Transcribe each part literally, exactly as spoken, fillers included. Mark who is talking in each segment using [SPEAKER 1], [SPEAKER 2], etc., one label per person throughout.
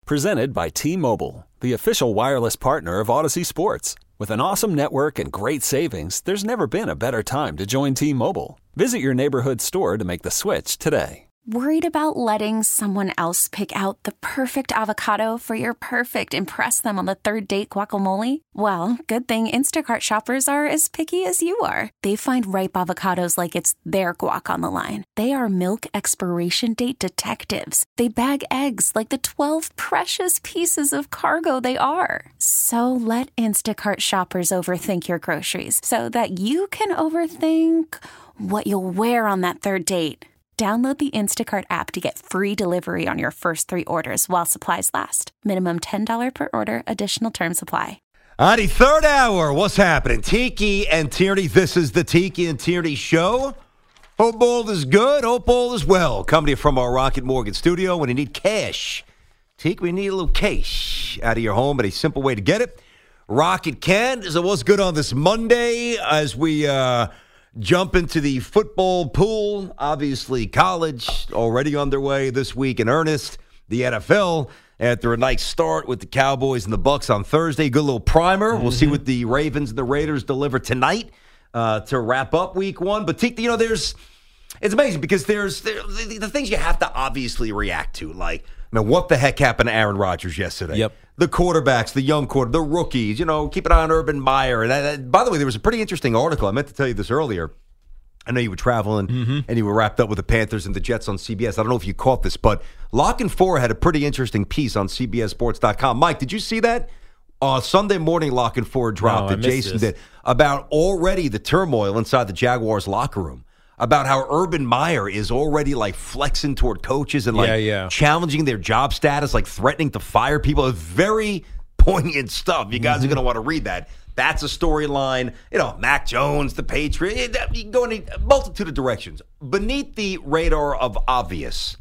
[SPEAKER 1] Presented by T-Mobile, the official wireless partner of Odyssey Sports. With an awesome network and great savings, there's never been a better time to join T-Mobile. Visit your neighborhood store to make the switch today.
[SPEAKER 2] Worried about letting someone else pick out the perfect avocado for your perfect impress them on the third date guacamole? Well, good thing Instacart shoppers are as picky as you are. They find ripe avocados like it's their guac on the line. They are milk expiration date detectives. They bag eggs like the twelve precious pieces of cargo they are. So let Instacart shoppers overthink your groceries so that you can overthink what you'll wear on that third date. Download the Instacart app to get free delivery on your first three orders while supplies last. Minimum ten dollars per order. Additional terms apply.
[SPEAKER 3] On the third hour, what's happening? Tiki and Tierney. This is the Tiki and Tierney show. Hope all is good. Hope all is well. Coming from our Rocket Mortgage studio. When you need cash, Tiki, we need a little cash out of your home, but a simple way to get it. Rocket can. So what's good on this Monday as we uh, jump into the football pool? Obviously, college already underway this week in earnest. The N F L after a nice start with the Cowboys and the Bucs on Thursday. Good little primer. Mm-hmm. We'll see what the Ravens and the Raiders deliver tonight uh, to wrap up week one. But, you know, there's it's amazing because there's there, the, the things you have to obviously react to. Like, I mean, what the heck happened to Aaron Rodgers yesterday?
[SPEAKER 4] Yep.
[SPEAKER 3] The quarterbacks, the young quarter, the rookies, you know, keep an eye on Urban Meyer. And I, I, by the way, there was a pretty interesting article. I meant to tell you this earlier. I know you were traveling mm-hmm. and you were wrapped up with the Panthers and the Jets on C B S. I don't know if you caught this, but Lock and Four had a pretty interesting piece on C B S Sports dot com. Mike, did you see that? Uh, Sunday morning, Lock and Four dropped
[SPEAKER 4] no,
[SPEAKER 3] that Jason this. did about already the turmoil inside the Jaguars locker room. About how Urban Meyer is already like flexing toward coaches and like
[SPEAKER 4] yeah, yeah.
[SPEAKER 3] challenging their job status, like threatening to fire people. It's very poignant stuff. You guys mm-hmm. are going to want to read that. That's a storyline. You know, Mac Jones, the Patriot. You can go in a multitude of directions. Beneath the radar of obvious,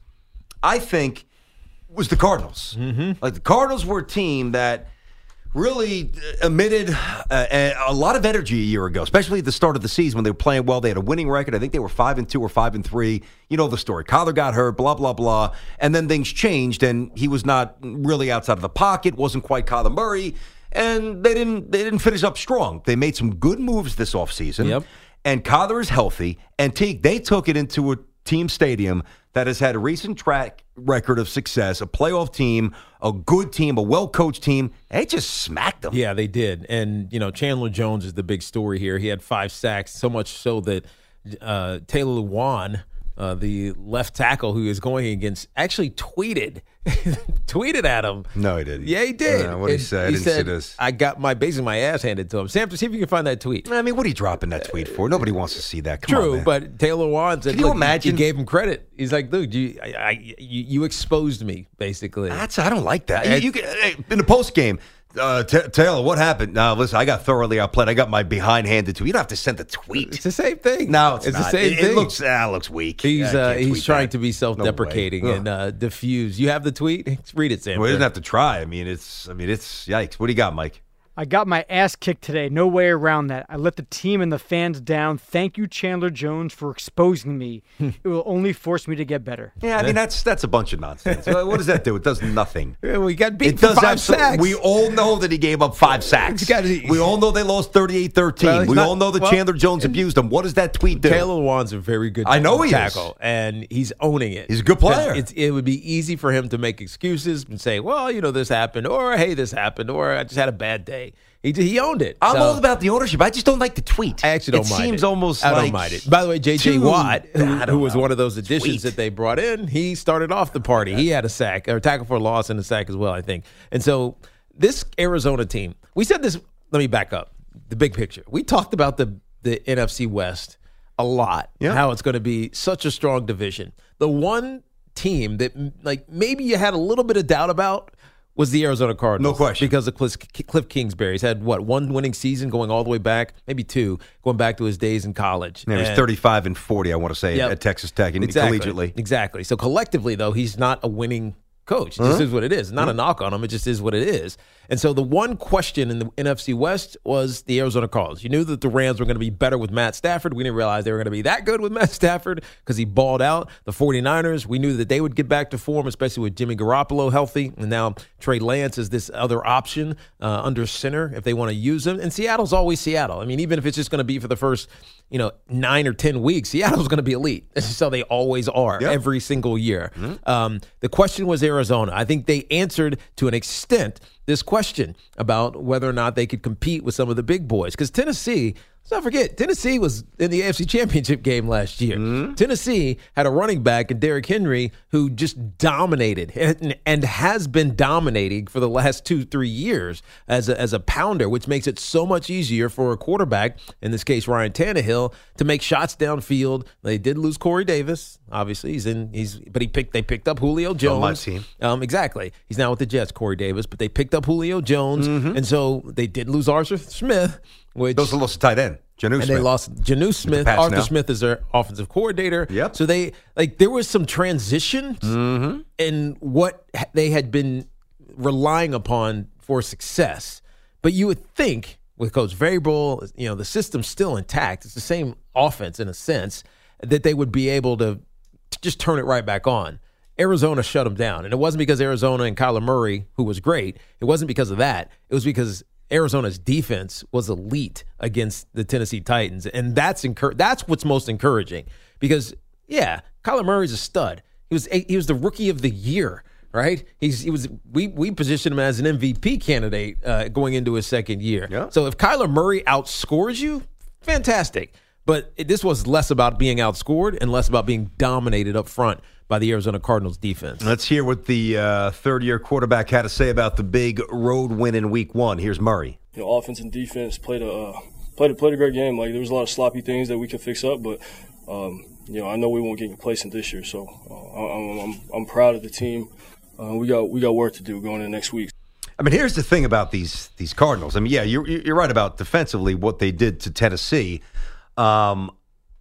[SPEAKER 3] I think, was the Cardinals.
[SPEAKER 4] Mm-hmm.
[SPEAKER 3] Like the Cardinals were a team that really emitted a, a lot of energy a year ago, especially at the start of the season when they were playing well. They had a winning record. I think they were five and two or five and three. You know the story. Kyler got hurt, blah, blah, blah. And then things changed, and he was not really outside of the pocket, wasn't quite Kyler Murray. And they didn't they didn't finish up strong. They made some good moves this offseason.
[SPEAKER 4] Yep.
[SPEAKER 3] And Kyler is healthy. And Teague, they took it into a team stadium that has had a recent track record of success, a playoff team, a good team, a well-coached team. They just smacked them.
[SPEAKER 4] Yeah, they did. And, you know, Chandler Jones is the big story here. He had five sacks, so much so that uh, Taylor Lewan, uh, the left tackle who is going against, actually tweeted tweeted at him.
[SPEAKER 3] No, he didn't.
[SPEAKER 4] Yeah, he did.
[SPEAKER 3] Uh, what did he say? I
[SPEAKER 4] he
[SPEAKER 3] didn't
[SPEAKER 4] said,
[SPEAKER 3] see this.
[SPEAKER 4] I got my basically my ass handed to him. Sam, see if you can find that tweet.
[SPEAKER 3] I mean, what are you dropping that tweet for? Nobody wants to see that. Come
[SPEAKER 4] True,
[SPEAKER 3] on, man.
[SPEAKER 4] but Taylor Lewan said,
[SPEAKER 3] Can you
[SPEAKER 4] look,
[SPEAKER 3] imagine?
[SPEAKER 4] He gave him credit. He's like, dude, you, I, I, you, you exposed me, basically.
[SPEAKER 3] That's I don't like that. You, you can, hey, in the post game. Uh, T- Taylor, what happened? Now, listen, I got thoroughly outplayed. I got my behind handed to you. You don't have to send the tweet.
[SPEAKER 4] It's the same thing.
[SPEAKER 3] No, it's,
[SPEAKER 4] it's
[SPEAKER 3] not.
[SPEAKER 4] the same
[SPEAKER 3] it,
[SPEAKER 4] thing.
[SPEAKER 3] It looks, ah, it looks weak.
[SPEAKER 4] He's
[SPEAKER 3] yeah,
[SPEAKER 4] uh, he's trying
[SPEAKER 3] that.
[SPEAKER 4] to be self-deprecating
[SPEAKER 3] no
[SPEAKER 4] and uh, diffuse. You have the tweet? Read it, Sam.
[SPEAKER 3] Well, he doesn't have to try. I mean, it's. I mean, it's yikes. What do you got, Mike?
[SPEAKER 5] I got my ass kicked today. No way around that. I let the team and the fans down. Thank you, Chandler Jones, for exposing me. It will only force me to get better.
[SPEAKER 3] Yeah, I mean, that's that's a bunch of nonsense. What does that do? It does nothing.
[SPEAKER 4] Yeah, we got beat
[SPEAKER 3] it
[SPEAKER 4] for
[SPEAKER 3] does
[SPEAKER 4] five
[SPEAKER 3] absolutely,
[SPEAKER 4] sacks.
[SPEAKER 3] We all know that he gave up five sacks.
[SPEAKER 4] Gotta,
[SPEAKER 3] we all know they lost thirty-eight thirteen.
[SPEAKER 4] Well,
[SPEAKER 3] we
[SPEAKER 4] not,
[SPEAKER 3] all know that
[SPEAKER 4] well,
[SPEAKER 3] Chandler Jones abused him. What does that tweet do?
[SPEAKER 4] Taylor Lewan's a very good
[SPEAKER 3] I know he
[SPEAKER 4] tackle,
[SPEAKER 3] is.
[SPEAKER 4] and he's owning it.
[SPEAKER 3] He's a good player.
[SPEAKER 4] It's, it would be easy for him to make excuses and say, well, you know, this happened, or hey, this happened, or I just had a bad day. He he owned it.
[SPEAKER 3] I'm
[SPEAKER 4] so,
[SPEAKER 3] all about the ownership. I just don't like the tweet.
[SPEAKER 4] I actually don't
[SPEAKER 3] it
[SPEAKER 4] mind it.
[SPEAKER 3] It seems almost
[SPEAKER 4] I
[SPEAKER 3] like
[SPEAKER 4] don't mind it. By the way, J J. Watt, who, who was
[SPEAKER 3] know.
[SPEAKER 4] one of those additions
[SPEAKER 3] Tweet.
[SPEAKER 4] that they brought in, he started off the party. He had a sack, or tackle for a loss and a sack as well, I think. And so this Arizona team, we said this, let me back up, the big picture. We talked about the, the N F C West a lot,
[SPEAKER 3] yeah.
[SPEAKER 4] how it's going to be such a strong division. The one team that like maybe you had a little bit of doubt about was the Arizona Cardinals.
[SPEAKER 3] No question.
[SPEAKER 4] Because of Cliff, Cliff Kingsbury. He's had, what, one winning season going all the way back, maybe two, going back to his days in college.
[SPEAKER 3] Yeah, he was thirty-five and forty, I want to say,
[SPEAKER 4] yep.
[SPEAKER 3] at Texas Tech and
[SPEAKER 4] exactly.
[SPEAKER 3] collegiately.
[SPEAKER 4] Exactly. So collectively, though, he's not a winning coach. It just is what it is. It's not a knock on him. It just is what it is. And so the one question in the N F C West was the Arizona Cardinals. You knew that the Rams were going to be better with Matt Stafford. We didn't realize they were going to be that good with Matt Stafford because he balled out. The 49ers, we knew that they would get back to form, especially with Jimmy Garoppolo healthy. And now Trey Lance is this other option uh, under center if they want to use him. And Seattle's always Seattle. I mean, even if it's just going to be for the first, you know, nine or ten weeks, Seattle's going to be elite. This is how they always are yep. every single year. Mm-hmm. Um, the question was Arizona. I think they answered to an extent this question about whether or not they could compete with some of the big boys. Because Tennessee, let's not forget, Tennessee was in the A F C Championship game last year. Mm-hmm. Tennessee had a running back in Derrick Henry who just dominated and, and has been dominating for the last two, three years as a, as a pounder, which makes it so much easier for a quarterback, in this case Ryan Tannehill, to make shots downfield. They did lose Corey Davis. Obviously, he's in. He's but he picked. They picked up Julio Jones.
[SPEAKER 3] On my team.
[SPEAKER 4] Um, exactly. He's now with the Jets, Corey Davis. But they picked up Julio Jones, mm-hmm. and so they did lose Arthur Smith. Which
[SPEAKER 3] those are lost tight end. Janu
[SPEAKER 4] and
[SPEAKER 3] Smith.
[SPEAKER 4] they lost Janu Smith.
[SPEAKER 3] The
[SPEAKER 4] Arthur
[SPEAKER 3] now.
[SPEAKER 4] Smith is their offensive coordinator.
[SPEAKER 3] Yep.
[SPEAKER 4] So they like there was some transition
[SPEAKER 3] mm-hmm.
[SPEAKER 4] in what they had been relying upon for success. But you would think with Coach Vrabel, you know, the system's still intact. It's the same offense in a sense that they would be able to just turn it right back on. Arizona shut them down. And it wasn't because Arizona and Kyler Murray, who was great, it wasn't because of that. It was because Arizona's defense was elite against the Tennessee Titans. And that's encur- that's what's most encouraging. Because, yeah, Kyler Murray's a stud. He was a- he was the rookie of the year, right? He's he was we we positioned him as an M V P candidate uh, going into his second year.
[SPEAKER 3] Yeah.
[SPEAKER 4] So if Kyler Murray outscores you, fantastic. But it, this was less about being outscored and less about being dominated up front by the Arizona Cardinals defense.
[SPEAKER 3] Let's hear what the uh, third-year quarterback had to say about the big road win in week one. Here's Murray.
[SPEAKER 6] You know, offense and defense played a uh, played a played a great game. Like there was a lot of sloppy things that we could fix up, but um, you know, I know we won't get complacent this year. So uh, I'm, I'm I'm proud of the team. Uh, we got we got work to do going into next week.
[SPEAKER 3] I mean, here's the thing about these these Cardinals. I mean, yeah, you're you're right about defensively what they did to Tennessee. Um,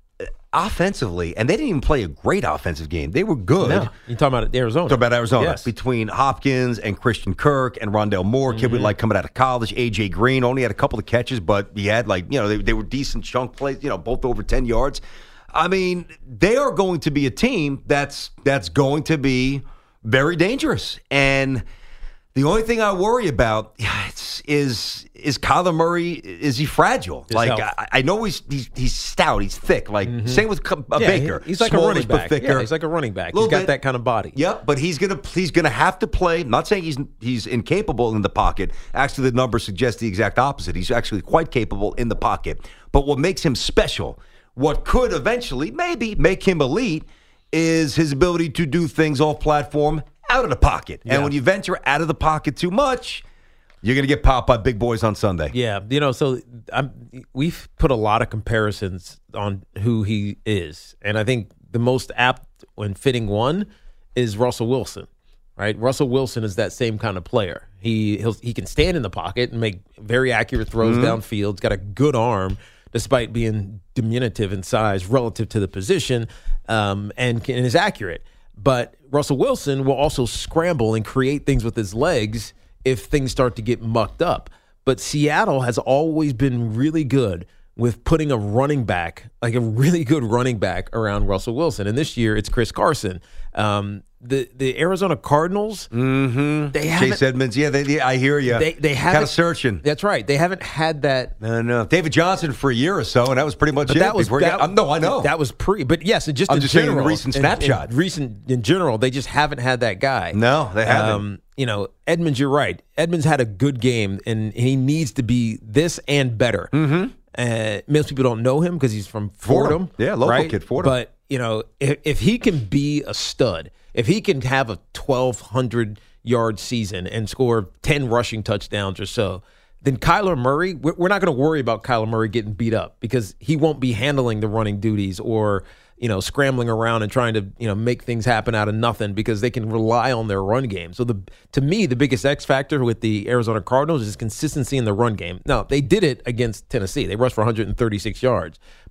[SPEAKER 3] offensively, and they didn't even play a great offensive game. They were good.
[SPEAKER 4] No, you're talking about Arizona.
[SPEAKER 3] Talking about Arizona.
[SPEAKER 4] Yes.
[SPEAKER 3] Between Hopkins and Christian Kirk and Rondale Moore, kid mm-hmm. we like coming out of college. A J Green only had a couple of catches, but he had like, you know, they, they were decent chunk plays, you know, both over ten yards. I mean, they are going to be a team that's that's going to be very dangerous. And the only thing I worry about is is, is Kyler Murray. Is he fragile?
[SPEAKER 4] His
[SPEAKER 3] like
[SPEAKER 4] health.
[SPEAKER 3] I, I know he's, he's he's stout, he's thick. Like mm-hmm. same with a
[SPEAKER 4] yeah,
[SPEAKER 3] Baker.
[SPEAKER 4] He, he's like
[SPEAKER 3] Smallish,
[SPEAKER 4] a running back.
[SPEAKER 3] Thicker.
[SPEAKER 4] Yeah, he's like a running back. He's
[SPEAKER 3] Little
[SPEAKER 4] got
[SPEAKER 3] bit.
[SPEAKER 4] that kind of body.
[SPEAKER 3] Yeah, but he's gonna he's gonna have to play. I'm not saying he's he's incapable in the pocket. Actually, the numbers suggest the exact opposite. He's actually quite capable in the pocket. But what makes him special, what could eventually maybe make him elite, is his ability to do things off platform out of the pocket.
[SPEAKER 4] Yeah.
[SPEAKER 3] And when you venture out of the pocket too much, you're going to get popped by big boys on Sunday.
[SPEAKER 4] Yeah, you know, so I'm, we've put a lot of comparisons on who he is. And I think the most apt and fitting one is Russell Wilson, right? Russell Wilson is that same kind of player. He he'll, he can stand in the pocket and make very accurate throws mm-hmm. downfield. He's got a good arm, despite being diminutive in size relative to the position, um, and, can, and is accurate. But Russell Wilson will also scramble and create things with his legs if things start to get mucked up. But Seattle has always been really good with putting a running back, like a really good running back around Russell Wilson. And this year it's Chris Carson. Um, the the Arizona Cardinals,
[SPEAKER 3] mm-hmm.
[SPEAKER 4] they haven't,
[SPEAKER 3] Chase Edmonds, yeah, they, they, I hear you.
[SPEAKER 4] They, they haven't,
[SPEAKER 3] kind of searching.
[SPEAKER 4] That's right. They haven't had that.
[SPEAKER 3] No, no. David Johnson for a year or so, and that was pretty much
[SPEAKER 4] but
[SPEAKER 3] it.
[SPEAKER 4] That was,
[SPEAKER 3] before
[SPEAKER 4] that,
[SPEAKER 3] got, no, I know.
[SPEAKER 4] That was pre. But yes, just
[SPEAKER 3] I'm
[SPEAKER 4] in
[SPEAKER 3] just
[SPEAKER 4] general,
[SPEAKER 3] saying in a recent snapshot.
[SPEAKER 4] In, in recent, in general, they just haven't had that guy.
[SPEAKER 3] No, they haven't. Um,
[SPEAKER 4] you know, Edmonds, you're right. Edmonds had a good game, and he needs to be this and better.
[SPEAKER 3] Mm-hmm.
[SPEAKER 4] Uh, most people don't know him because he's from Fordham.
[SPEAKER 3] Fordham. Yeah, local
[SPEAKER 4] right?
[SPEAKER 3] kid, Fordham.
[SPEAKER 4] But, you know, if, if he can be a stud, if he can have a twelve hundred yard season and score ten rushing touchdowns or so, then Kyler Murray, we're not going to worry about Kyler Murray getting beat up because he won't be handling the running duties or, you know, scrambling around and trying to, you know, make things happen out of nothing because they can rely on their run game. So the to me, the biggest X factor with the Arizona Cardinals is consistency in the run game. Now, they did it against Tennessee. They rushed for one hundred thirty-six yards, but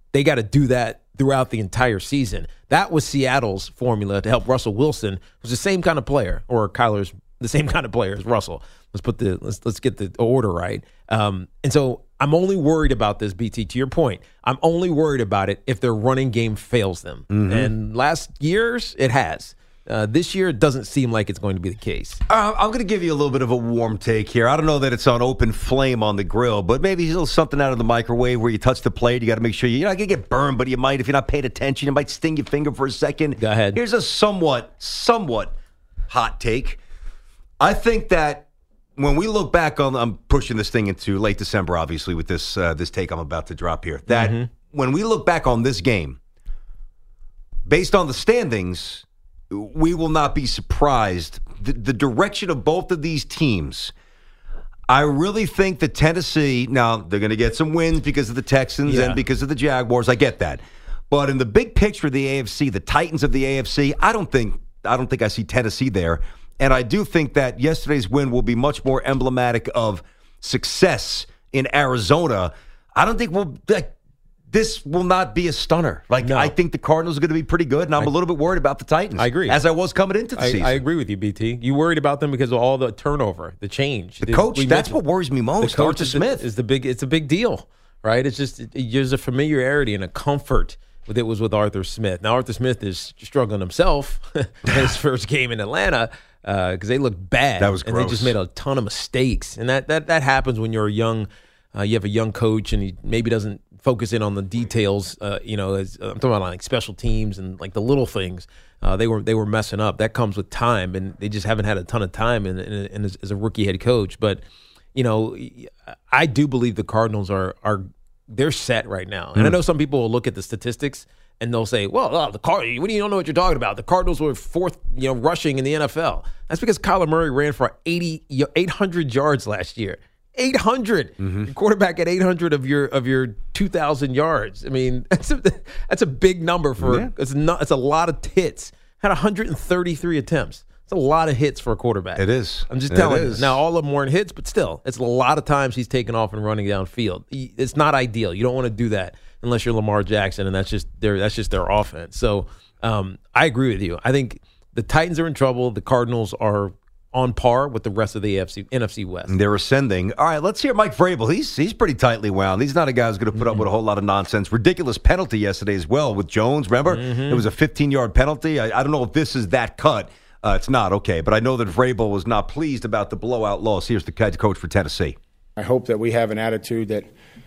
[SPEAKER 4] they got to do that throughout the entire season. That was Seattle's formula to help Russell Wilson, who's the same kind of player, or Kyler's the same kind of player as Russell. Let's put the let's let's get the order right. Um, and so I'm only worried about this, B T. To your point, I'm only worried about it if their running game fails them. Mm-hmm. And last year's, it has. Uh, this year, it doesn't seem like it's going to be the case.
[SPEAKER 3] Uh, I'm going to give you a little bit of a warm take here. I don't know that it's on open flame on the grill, but maybe a little something out of the microwave where you touch the plate. You got to make sure you, you're not going to get burned, but you might, if you're not paying attention, it might sting your finger for a second.
[SPEAKER 4] Go ahead.
[SPEAKER 3] Here's a somewhat, somewhat hot take. I think that when we look back on, I'm pushing this thing into late December, obviously, with this uh, this take I'm about to drop here, that mm-hmm. when we look back on this game, based on the standings, we will not be surprised. The, the direction of both of these teams, I really think that Tennessee, now they're going to get some wins because of the Texans yeah. and because of the Jaguars. I get that. But in the big picture of the A F C, the Titans of the A F C, I don't think I don't think I see Tennessee there. And I do think that yesterday's win will be much more emblematic of success in Arizona. I don't think we'll like, this will not be a stunner. Like no. I think the Cardinals are going to be pretty good, and I'm I, a little bit worried about the Titans.
[SPEAKER 4] I agree.
[SPEAKER 3] As I was coming into the
[SPEAKER 4] I,
[SPEAKER 3] season.
[SPEAKER 4] I agree with you, B T. You worried about them because of all the turnover, the change.
[SPEAKER 3] The coach, we that's what worries me most.
[SPEAKER 4] The coach
[SPEAKER 3] Arthur
[SPEAKER 4] is
[SPEAKER 3] Smith.
[SPEAKER 4] The, is the big, it's a big deal, right? It's just it, there's a familiarity and a comfort with it was with Arthur Smith. Now, Arthur Smith is struggling himself in his first game in Atlanta because uh, they looked bad.
[SPEAKER 3] That was gross.
[SPEAKER 4] And they just made a ton of mistakes. And that, that, that happens when you're a young, uh, you have a young coach and he maybe doesn't focus in on the details, uh, you know, as, I'm talking about like special teams and like the little things. Uh, they were they were messing up. That comes with time, and they just haven't had a ton of time in, in, in as, as a rookie head coach. But you know, I do believe the Cardinals are are they're set right now. And mm. I know some people will look at the statistics and they'll say, "Well, oh, the Card, what do you don't know what you're talking about? The Cardinals were fourth, you know, rushing in the N F L." That's because Kyler Murray ran for eighty, eight hundred yards last year. eight hundred. Mm-hmm. Your quarterback at eight hundred of your of your two thousand yards. I mean, that's a, that's a big number for yeah. it's not it's a lot of hits. Had one hundred thirty-three attempts. It's a lot of hits for a quarterback.
[SPEAKER 3] It is.
[SPEAKER 4] I'm just telling you. Now, all of them weren't hits, but still, it's a lot of times he's taking off and running downfield. It's not ideal. You don't want to do that unless you're Lamar Jackson, and that's just their that's just their offense. So um, I agree with you. I think the Titans are in trouble. The Cardinals are on par with the rest of the A F C, N F C West.
[SPEAKER 3] They're ascending. All right, let's hear Mike Vrabel. He's he's pretty tightly wound. He's not a guy who's going to put mm-hmm. up with a whole lot of nonsense. Ridiculous penalty yesterday as well with Jones. Remember? Mm-hmm. It was a fifteen-yard penalty. I, I don't know if this is that cut. Uh, it's not, okay. But I know that Vrabel was not pleased about the blowout loss. Here's the head coach for Tennessee.
[SPEAKER 7] I hope that we have an attitude that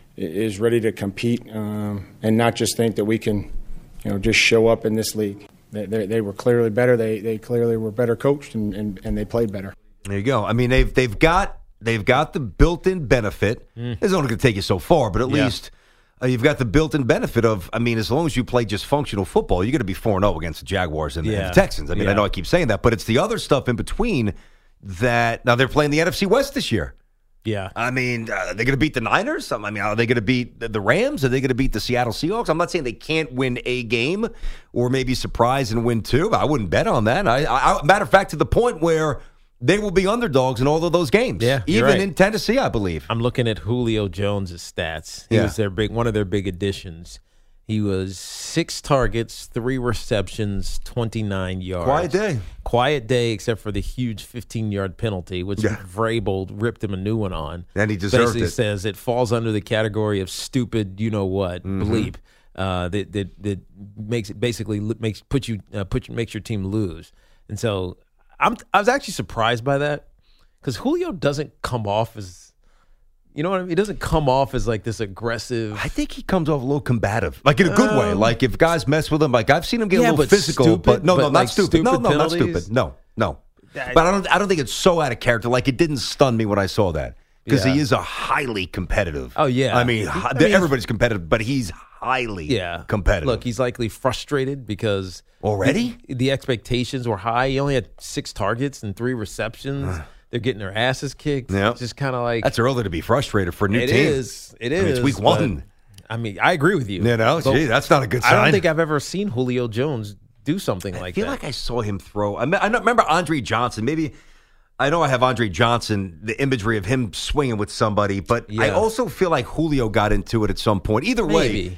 [SPEAKER 7] is ready to compete um, and not just think that we can, you know, just show up in this league. They, they, they were clearly better. They they clearly were better coached, and, and, and they played better.
[SPEAKER 3] There you go. I mean, they've they've got they've got the built-in benefit. Mm. It's only going to take you so far, but at yeah. least uh, you've got the built-in benefit of. I mean, as long as you play just functional football, you're going to be four and zero against the Jaguars and, yeah. and the Texans. I mean, yeah. I know I keep saying that, but it's the other stuff in between that. Now they're playing the N F C West this year.
[SPEAKER 4] Yeah.
[SPEAKER 3] I mean, uh, are they going to beat the Niners? I mean, are they going to beat the Rams? Are they going to beat the Seattle Seahawks? I'm not saying they can't win a game or maybe surprise and win two. I wouldn't bet on that. I, I, matter of fact, to the point where they will be underdogs in all of those games.
[SPEAKER 4] Yeah,
[SPEAKER 3] even
[SPEAKER 4] right.
[SPEAKER 3] in Tennessee, I believe.
[SPEAKER 4] I'm looking at Julio Jones' stats. He yeah. was their big, one of their big additions. He was six targets, three receptions, twenty-nine yards.
[SPEAKER 3] Quiet day.
[SPEAKER 4] Quiet day, except for the huge fifteen-yard penalty, which yeah. Vrabel ripped him a new one on.
[SPEAKER 3] And he deserved
[SPEAKER 4] Basically
[SPEAKER 3] it.
[SPEAKER 4] says it falls under the category of stupid, you know what, mm-hmm. bleep. Uh, that that that makes it basically makes put you uh, put makes your team lose. And so I'm I was actually surprised by that because Julio doesn't come off as. You know what I mean? He doesn't come off as like this aggressive.
[SPEAKER 3] I think he comes off a little combative, like in a good um, way. Like if guys mess with him, like I've seen him get
[SPEAKER 4] yeah,
[SPEAKER 3] a little
[SPEAKER 4] but
[SPEAKER 3] physical.
[SPEAKER 4] Stupid,
[SPEAKER 3] but no,
[SPEAKER 4] but
[SPEAKER 3] no,
[SPEAKER 4] like
[SPEAKER 3] not stupid.
[SPEAKER 4] stupid
[SPEAKER 3] No, no,
[SPEAKER 4] penalties.
[SPEAKER 3] not stupid. No, no, no. But I don't. I don't think it's so out of character. Like it didn't stun me when I saw that because yeah. he is a highly competitive.
[SPEAKER 4] Oh yeah.
[SPEAKER 3] I mean, I mean everybody's competitive, but he's highly
[SPEAKER 4] yeah.
[SPEAKER 3] competitive.
[SPEAKER 4] Look, he's likely frustrated because
[SPEAKER 3] already
[SPEAKER 4] the, the expectations were high. He only had six targets and three receptions. They're getting their asses kicked.
[SPEAKER 3] Yep.
[SPEAKER 4] It's just kind of like
[SPEAKER 3] that's early to be frustrated for a new
[SPEAKER 4] it
[SPEAKER 3] team.
[SPEAKER 4] It is. It is.
[SPEAKER 3] I mean, it's week one.
[SPEAKER 4] I mean, I agree with you.
[SPEAKER 3] You know, gee, that's not a good sign.
[SPEAKER 4] I don't think I've ever seen Julio Jones do something like that.
[SPEAKER 3] I feel
[SPEAKER 4] that.
[SPEAKER 3] like I saw him throw. I, I remember Andre Johnson. Maybe I know I have Andre Johnson, the imagery of him swinging with somebody, but yeah. I also feel like Julio got into it at some point. Either
[SPEAKER 4] Maybe.
[SPEAKER 3] way,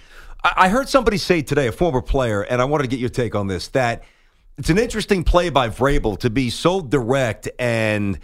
[SPEAKER 3] I heard somebody say today, a former player, and I wanted to get your take on this, that it's an interesting play by Vrabel to be so direct and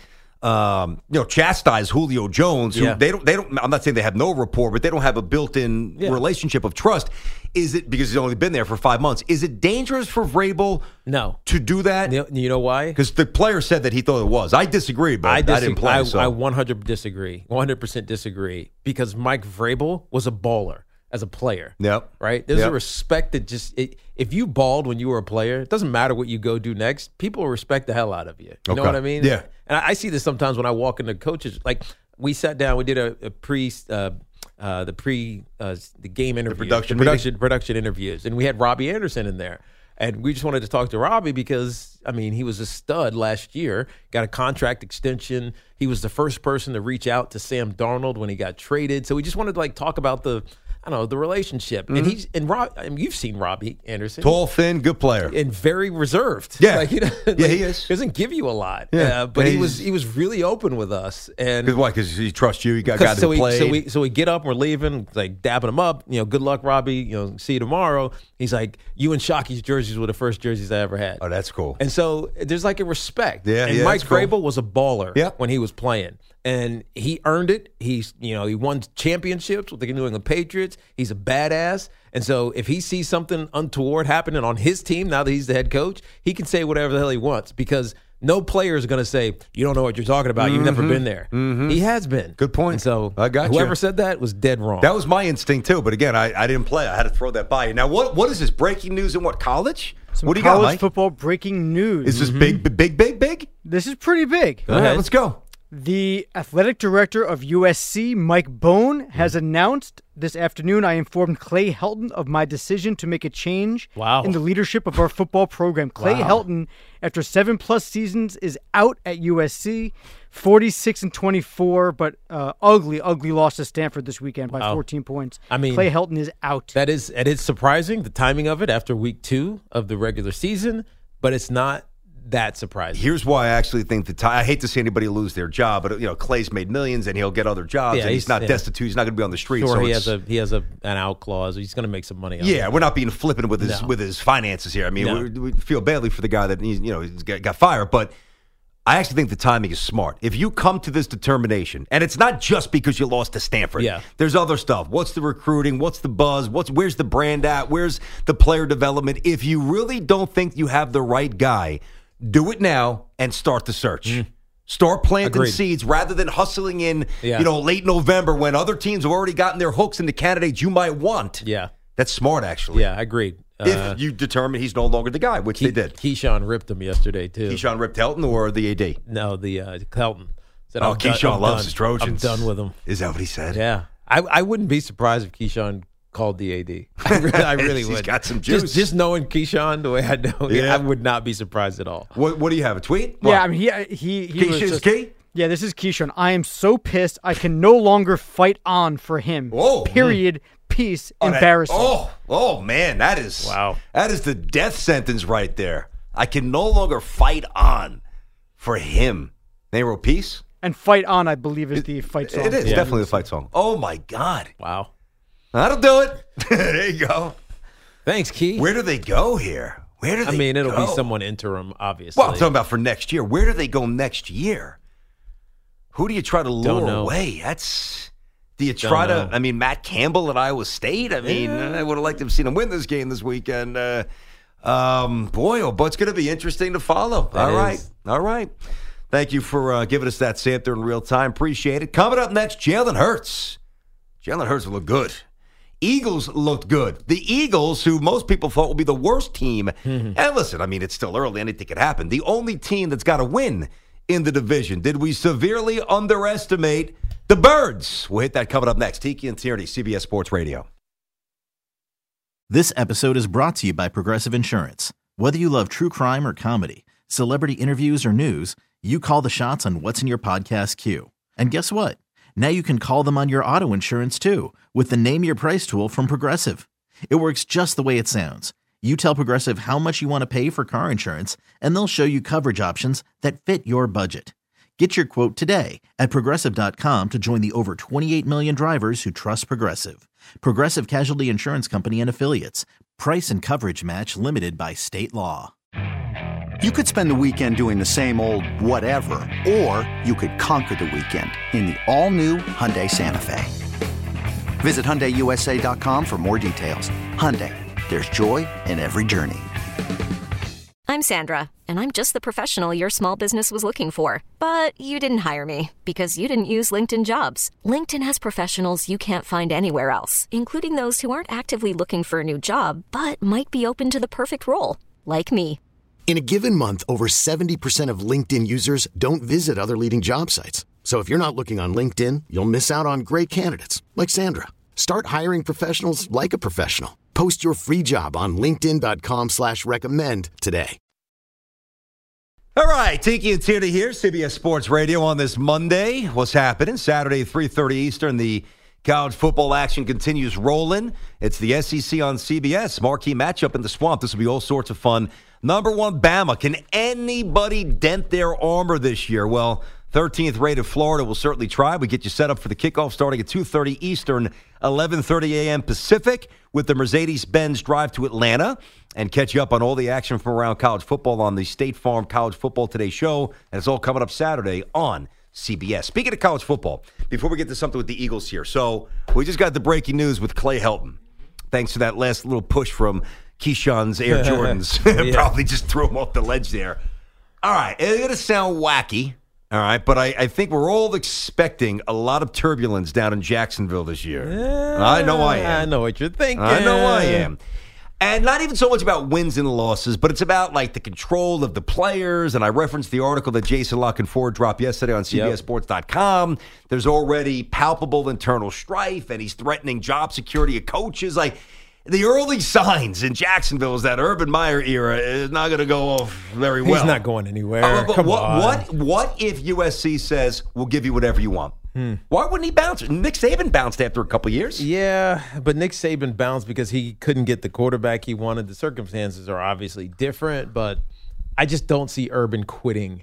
[SPEAKER 3] um, you know chastise Julio Jones, who
[SPEAKER 4] Yeah.
[SPEAKER 3] they don't they don't. I'm not saying they have no rapport, but they don't have a built-in
[SPEAKER 4] Yeah.
[SPEAKER 3] relationship of trust. Is it because he's only been there for five months? Is it dangerous for Vrabel
[SPEAKER 4] No.
[SPEAKER 3] to do that?
[SPEAKER 4] You know, you know why?
[SPEAKER 3] Because the player said that he thought it was. I disagree, but I,
[SPEAKER 4] I, dis-
[SPEAKER 3] didn't play.
[SPEAKER 4] I,
[SPEAKER 3] so.
[SPEAKER 4] I one hundred disagree. one hundred percent disagree because Mike Vrabel was a baller as a player.
[SPEAKER 3] Yep.
[SPEAKER 4] Right? There's
[SPEAKER 3] Yep.
[SPEAKER 4] a respect that just it, if you balled when you were a player, it doesn't matter what you go do next. People will respect the hell out of you. You know
[SPEAKER 3] Okay.
[SPEAKER 4] what I mean?
[SPEAKER 3] Yeah.
[SPEAKER 4] And I, I see this sometimes when I walk into coaches. Like we sat down, we did a, a pre uh, uh, the pre uh, the game interview,
[SPEAKER 3] production
[SPEAKER 4] the production production interviews, and we had Robbie Anderson in there. And we just wanted to talk to Robbie because, I mean, he was a stud last year, got a contract extension. He was the first person to reach out to Sam Darnold when he got traded. So we just wanted to, like, talk about the, I don't know, the relationship.
[SPEAKER 3] Mm-hmm.
[SPEAKER 4] And he's, and Rob, I mean, you've seen Robbie Anderson.
[SPEAKER 3] Tall, thin, good player.
[SPEAKER 4] And very reserved.
[SPEAKER 3] Yeah.
[SPEAKER 4] Like, you know,
[SPEAKER 3] Yeah,
[SPEAKER 4] like,
[SPEAKER 3] he is.
[SPEAKER 4] Doesn't give you a lot.
[SPEAKER 3] Yeah.
[SPEAKER 4] Uh, but
[SPEAKER 3] And
[SPEAKER 4] he was
[SPEAKER 3] he's-
[SPEAKER 4] he was really open with us. And
[SPEAKER 3] Because why? Because he trusts you. You got guys
[SPEAKER 4] so
[SPEAKER 3] who
[SPEAKER 4] we,
[SPEAKER 3] played.
[SPEAKER 4] so we so we get up and we're leaving, like dabbing him up. You know, good luck, Robbie. You know, see you tomorrow. He's like, you and Shocky's jerseys were the first jerseys I ever had.
[SPEAKER 3] Oh, that's cool.
[SPEAKER 4] And so there's like a respect.
[SPEAKER 3] Yeah,
[SPEAKER 4] and
[SPEAKER 3] yeah,
[SPEAKER 4] Mike
[SPEAKER 3] that's cool.
[SPEAKER 4] Vrabel was a baller
[SPEAKER 3] Yeah.
[SPEAKER 4] when he was playing. And he earned it. He's, you know, he won championships with the New England Patriots. He's a badass. And so if he sees something untoward happening on his team now that he's the head coach, he can say whatever the hell he wants because no player is going to say, you don't know what you're talking about. You've never been there. He has been.
[SPEAKER 3] Good point.
[SPEAKER 4] And so
[SPEAKER 3] I got you.
[SPEAKER 4] whoever said that was dead wrong.
[SPEAKER 3] That was my instinct too, but again, I, I didn't play. I had to throw that by you. Now, what what is this breaking news in what college?
[SPEAKER 5] Some
[SPEAKER 3] what do you
[SPEAKER 5] college
[SPEAKER 3] got, Mike?
[SPEAKER 5] football breaking news.
[SPEAKER 3] Is this big, big, big, big?
[SPEAKER 5] This is pretty big.
[SPEAKER 3] All right,
[SPEAKER 4] ahead.
[SPEAKER 3] let's go.
[SPEAKER 5] The athletic director of U S C, Mike Bone, has announced this afternoon, I informed Clay Helton of my decision to make a change
[SPEAKER 4] Wow.
[SPEAKER 5] in the leadership of our football program. Clay
[SPEAKER 4] Wow.
[SPEAKER 5] Helton, after seven plus seasons, is out at U S C, forty-six and twenty-four, but uh, ugly, ugly loss to Stanford this weekend by
[SPEAKER 4] Wow.
[SPEAKER 5] fourteen points.
[SPEAKER 4] I mean,
[SPEAKER 5] Clay Helton is out.
[SPEAKER 4] That is, it is surprising, the timing of it after week two of the regular season, but it's not that surprising.
[SPEAKER 3] Here's why I actually think the I hate to see anybody lose their job, but you know Clay's made millions and he'll get other jobs,
[SPEAKER 4] Yeah,
[SPEAKER 3] and he's,
[SPEAKER 4] he's-
[SPEAKER 3] not
[SPEAKER 4] yeah.
[SPEAKER 3] destitute. He's not going to be on the street.
[SPEAKER 4] Sure,
[SPEAKER 3] so
[SPEAKER 4] he
[SPEAKER 3] it's-
[SPEAKER 4] has a he has a an out clause. He's going to make some money. Out
[SPEAKER 3] Yeah,
[SPEAKER 4] of it.
[SPEAKER 3] we're not being flippant with his
[SPEAKER 4] No.
[SPEAKER 3] with his finances here. I mean,
[SPEAKER 4] No.
[SPEAKER 3] we, we feel badly for the guy that he's, you know he's got, got fired, but I actually think the timing is smart. If you come to this determination, and it's not just because you lost to Stanford.
[SPEAKER 4] Yeah.
[SPEAKER 3] There's other stuff. What's the recruiting? What's the buzz? What's where's the brand at? Where's the player development? If you really don't think you have the right guy, do it now and start the search. Start planting
[SPEAKER 4] Agreed.
[SPEAKER 3] seeds rather than hustling in,
[SPEAKER 4] Yeah.
[SPEAKER 3] you know, late November when other teams have already gotten their hooks into candidates you might want.
[SPEAKER 4] Yeah,
[SPEAKER 3] That's smart, actually.
[SPEAKER 4] yeah, I agreed. Uh,
[SPEAKER 3] If you determine he's no longer the guy, which they did.
[SPEAKER 4] Keyshawn ripped him yesterday too.
[SPEAKER 3] Keyshawn ripped Helton or the A D?
[SPEAKER 4] No, the uh, Kelton said,
[SPEAKER 3] Oh,
[SPEAKER 4] I'm done-
[SPEAKER 3] Keyshawn
[SPEAKER 4] I'm
[SPEAKER 3] loves
[SPEAKER 4] done.
[SPEAKER 3] his Trojans.
[SPEAKER 4] I'm done with him.
[SPEAKER 3] Is that what he said?
[SPEAKER 4] Yeah, I I wouldn't be surprised if Keyshawn called the A D. I really, I really
[SPEAKER 3] He's
[SPEAKER 4] would.
[SPEAKER 3] got some juice.
[SPEAKER 4] Just, just knowing Keyshawn the way I know, him,
[SPEAKER 3] Yeah.
[SPEAKER 4] I would not be surprised at all.
[SPEAKER 3] What, what do you have, a tweet?
[SPEAKER 5] Yeah,
[SPEAKER 3] What?
[SPEAKER 5] I mean, he he he was
[SPEAKER 3] Keyshawn's
[SPEAKER 5] just,
[SPEAKER 3] key?
[SPEAKER 5] Yeah, this is Keyshawn. I am so pissed. I can no longer fight on for him.
[SPEAKER 3] Whoa.
[SPEAKER 5] Period. Peace.
[SPEAKER 3] Oh, that-
[SPEAKER 5] Embarrassing.
[SPEAKER 3] Oh, oh, man, that is
[SPEAKER 4] Wow.
[SPEAKER 3] That is the death sentence right there. I can no longer fight on for him. They wrote peace?
[SPEAKER 5] And fight on, I believe, is the fight song.
[SPEAKER 3] It is
[SPEAKER 4] Yeah.
[SPEAKER 3] definitely the fight song. Oh, my God.
[SPEAKER 4] Wow.
[SPEAKER 3] That'll do it. There you go.
[SPEAKER 4] Thanks, Key.
[SPEAKER 3] Where do they go here? Where do they
[SPEAKER 4] I mean, it'll
[SPEAKER 3] go?
[SPEAKER 4] be someone interim, obviously.
[SPEAKER 3] Well, I'm talking about for next year. Where do they go next year? Who do you try to lure
[SPEAKER 4] know.
[SPEAKER 3] away? That's do you try to?
[SPEAKER 4] know.
[SPEAKER 3] I mean, Matt Campbell at Iowa State. I mean, I would have liked to have seen him win this game this weekend. Uh, um, boy, oh, but it's going to be interesting to follow.
[SPEAKER 4] That
[SPEAKER 3] all right,
[SPEAKER 4] is.
[SPEAKER 3] all right. Thank you for uh, giving us that sample in real time. Appreciate it. Coming up next, Jalen Hurts. Jalen Hurts will look good. Eagles looked good. The Eagles, who most people thought would be the worst team. And listen, I mean, it's still early. Anything could happen. The only team that's got to win in the division. Did we severely underestimate the Birds? We'll hit that coming up next. Tiki and Tierney, C B S Sports Radio.
[SPEAKER 8] This episode is brought to you by Progressive Insurance. Whether you love true crime or comedy, celebrity interviews or news, you call the shots on what's in your podcast queue. And guess what? Now you can call them on your auto insurance too with the Name Your Price tool from Progressive. It works just the way it sounds. You tell Progressive how much you want to pay for car insurance, and they'll show you coverage options that fit your budget. Get your quote today at Progressive dot com to join the over twenty-eight million drivers who trust Progressive. Progressive Casualty Insurance Company and Affiliates. Price and coverage match limited by state law.
[SPEAKER 9] You could spend the weekend doing the same old whatever, or you could conquer the weekend in the all-new Hyundai Santa Fe. Visit Hyundai U S A dot com for more details. Hyundai, there's joy in every journey.
[SPEAKER 10] I'm Sandra, and I'm just the professional your small business was looking for. But you didn't hire me because you didn't use LinkedIn Jobs. LinkedIn has professionals you can't find anywhere else, including those who aren't actively looking for a new job, but might be open to the perfect role, like me.
[SPEAKER 11] In a given month, over seventy percent of LinkedIn users don't visit other leading job sites. So if you're not looking on LinkedIn, you'll miss out on great candidates like Sandra. Start hiring professionals like a professional. Post your free job on linkedin dot com slash recommend today.
[SPEAKER 3] All right, Tiki and Tierney here, C B S Sports Radio on this Monday. What's happening? Saturday, three thirty Eastern, the college football action continues rolling. It's the S E C on C B S. Marquee matchup in the Swamp. This will be all sorts of fun. Number one, Bama. Can anybody dent their armor this year? Well, thirteenth rated Florida will certainly try. We get you set up for the kickoff starting at two thirty Eastern, eleven thirty a.m. Pacific with the Mercedes-Benz drive to Atlanta, and catch you up on all the action from around college football on the State Farm College Football Today show. And it's all coming up Saturday on C B S. Speaking of college football, before we get to something with the Eagles here. So we just got the breaking news with Clay Helton. Thanks for that last little push from Keyshawn's Air Jordans. Yeah. Probably just threw him off the ledge there. All right, it's going to sound wacky. All right, but I, I think we're all expecting a lot of turbulence down in Jacksonville this year.
[SPEAKER 4] Yeah,
[SPEAKER 3] I know I am.
[SPEAKER 4] I know what you're thinking.
[SPEAKER 3] I know I am. And not even so much about wins and losses, but it's about like the control of the players. And I referenced the article that Jason La Canfora dropped yesterday on C B S Sports dot com. There's already palpable internal strife, and he's threatening job security of coaches. Like, the early signs in Jacksonville is that Urban Meyer era is not going to go off very well.
[SPEAKER 4] He's not going anywhere.
[SPEAKER 3] Uh, but
[SPEAKER 4] Come
[SPEAKER 3] what,
[SPEAKER 4] on.
[SPEAKER 3] What, what if U S C says, we'll give you whatever you want? Hmm. Why wouldn't he bounce? Nick Saban bounced after a couple years.
[SPEAKER 4] Yeah, but Nick Saban bounced because he couldn't get the quarterback he wanted. The circumstances are obviously different, but I just don't see Urban quitting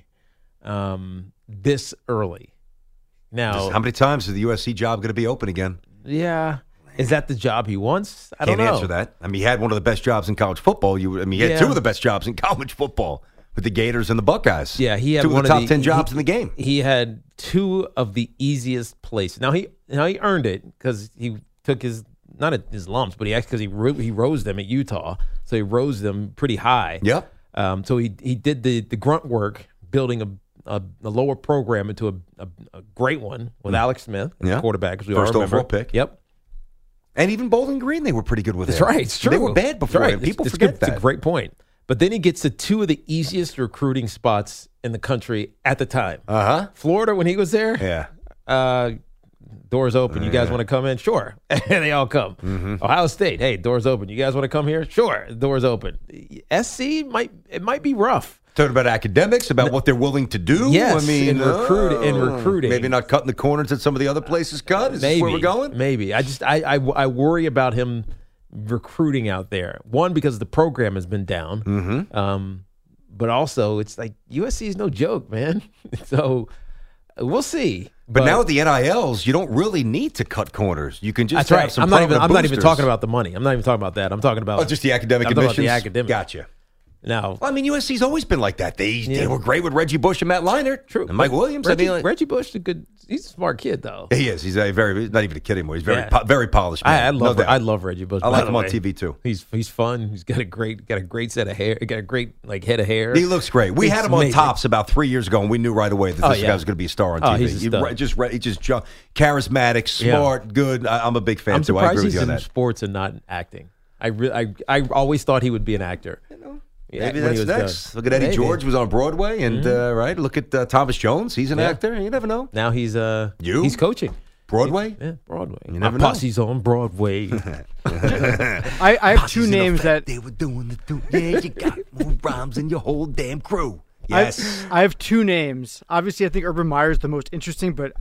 [SPEAKER 4] um, this early. Now,
[SPEAKER 3] Just how many times is the U S C job going to be open again?
[SPEAKER 4] Yeah. Is that the job he wants? I
[SPEAKER 3] Can't
[SPEAKER 4] don't know.
[SPEAKER 3] answer that. I mean, he had one of the best jobs in college football. You, I mean, he had
[SPEAKER 4] Yeah.
[SPEAKER 3] two of the best jobs in college football with the Gators and the Buckeyes.
[SPEAKER 4] Yeah, he had
[SPEAKER 3] two
[SPEAKER 4] one
[SPEAKER 3] of the top
[SPEAKER 4] the,
[SPEAKER 3] ten jobs
[SPEAKER 4] he,
[SPEAKER 3] in the game.
[SPEAKER 4] He had two of the easiest places. Now he now he earned it because he took his not his lumps, but he actually because he ro- he rose them at Utah, so he rose them pretty high.
[SPEAKER 3] Yep.
[SPEAKER 4] Um, so he he did the the grunt work, building a a, a lower program into a, a, a great one with mm. Alex Smith,
[SPEAKER 3] yeah.
[SPEAKER 4] quarterback. As we
[SPEAKER 3] First
[SPEAKER 4] all remember.
[SPEAKER 3] overall pick.
[SPEAKER 4] Yep.
[SPEAKER 3] And even Bowling Green, they were pretty good with it.
[SPEAKER 4] That's right. It's true.
[SPEAKER 3] They were bad before.
[SPEAKER 4] Right.
[SPEAKER 3] People
[SPEAKER 4] it's,
[SPEAKER 3] forget
[SPEAKER 4] it's
[SPEAKER 3] that.
[SPEAKER 4] It's a great point. But then he gets to two of the easiest recruiting spots in the country at the time.
[SPEAKER 3] Uh huh.
[SPEAKER 4] Florida, when he was there,
[SPEAKER 3] yeah.
[SPEAKER 4] Uh, doors open. You guys
[SPEAKER 3] yeah.
[SPEAKER 4] want to come in? Sure. And they all come.
[SPEAKER 3] Mm-hmm.
[SPEAKER 4] Ohio State, hey, doors open. You guys want to come here? Sure. Doors open. S C might it might be rough.
[SPEAKER 3] Talking about academics, about what they're willing to do.
[SPEAKER 4] Yes,
[SPEAKER 3] I mean,
[SPEAKER 4] in, recruit,
[SPEAKER 3] oh,
[SPEAKER 4] in recruiting.
[SPEAKER 3] Maybe not cutting the corners that some of the other places cut. Is
[SPEAKER 4] maybe,
[SPEAKER 3] this where we're going?
[SPEAKER 4] Maybe. I just I, I I worry about him recruiting out there. One, because the program has been down.
[SPEAKER 3] Mm-hmm.
[SPEAKER 4] Um, but also it's like U S C is no joke, man. So we'll see.
[SPEAKER 3] But, but now with the N I Ls, you don't really need to cut corners. You can just
[SPEAKER 4] that's
[SPEAKER 3] have
[SPEAKER 4] right.
[SPEAKER 3] some
[SPEAKER 4] I'm not even. I'm
[SPEAKER 3] boosters.
[SPEAKER 4] not even talking about the money. I'm not even talking about that. I'm talking about
[SPEAKER 3] oh, just the academic
[SPEAKER 4] I'm
[SPEAKER 3] admissions.
[SPEAKER 4] talking about the academic.
[SPEAKER 3] Gotcha.
[SPEAKER 4] Now,
[SPEAKER 3] well, I mean, U S C's always been like that. They
[SPEAKER 4] yeah.
[SPEAKER 3] they were great with Reggie Bush and Matt Leinart.
[SPEAKER 4] True.
[SPEAKER 3] And Mike Williams.
[SPEAKER 4] Reggie,
[SPEAKER 3] I mean, like,
[SPEAKER 4] Reggie Bush is a good. He's a smart kid, though.
[SPEAKER 3] He is. He's a very. He's not even a kid anymore. He's very
[SPEAKER 4] Yeah.
[SPEAKER 3] po- very polished. Man.
[SPEAKER 4] I, I love.
[SPEAKER 3] No
[SPEAKER 4] I love Reggie Bush.
[SPEAKER 3] I like
[SPEAKER 4] by
[SPEAKER 3] him
[SPEAKER 4] the
[SPEAKER 3] on
[SPEAKER 4] way.
[SPEAKER 3] T V too.
[SPEAKER 4] He's he's fun. He's got a great got a great set of hair. Got a great like head of hair.
[SPEAKER 3] He looks great. We
[SPEAKER 4] It's
[SPEAKER 3] had him on
[SPEAKER 4] amazing.
[SPEAKER 3] Tops about three years ago, and we knew right away that
[SPEAKER 4] Oh,
[SPEAKER 3] this
[SPEAKER 4] yeah.
[SPEAKER 3] guy was going to be a star on
[SPEAKER 4] Oh,
[SPEAKER 3] T V.
[SPEAKER 4] he's a
[SPEAKER 3] he
[SPEAKER 4] stud.
[SPEAKER 3] re- just re- he just ju- charismatic, smart,
[SPEAKER 4] Yeah.
[SPEAKER 3] good. I, I'm a big fan
[SPEAKER 4] I'm
[SPEAKER 3] too. I
[SPEAKER 4] surprised
[SPEAKER 3] agree with
[SPEAKER 4] he's
[SPEAKER 3] you on
[SPEAKER 4] in
[SPEAKER 3] that.
[SPEAKER 4] sports and not acting. I re- I I always thought he would be an actor. Yeah,
[SPEAKER 3] Maybe
[SPEAKER 4] when he
[SPEAKER 3] that's
[SPEAKER 4] was
[SPEAKER 3] next.
[SPEAKER 4] done.
[SPEAKER 3] Look at Eddie
[SPEAKER 4] Maybe.
[SPEAKER 3] George was on Broadway, and
[SPEAKER 4] Mm-hmm.
[SPEAKER 3] uh, right. Look at uh, Thomas Jones. He's an
[SPEAKER 4] Yeah.
[SPEAKER 3] actor. You never know.
[SPEAKER 4] Now he's uh
[SPEAKER 3] You?
[SPEAKER 4] he's coaching
[SPEAKER 3] Broadway.
[SPEAKER 4] Yeah, Broadway.
[SPEAKER 3] You
[SPEAKER 4] My
[SPEAKER 3] never know.
[SPEAKER 4] posse's on Broadway.
[SPEAKER 5] I, I have two
[SPEAKER 3] Posse's in
[SPEAKER 5] names
[SPEAKER 3] effect.
[SPEAKER 5] that
[SPEAKER 3] they were doing the do. Yeah, you got more rhymes than your whole damn crew. Yes.
[SPEAKER 5] I, I have two names. Obviously, I think Urban Meyer is the most interesting, but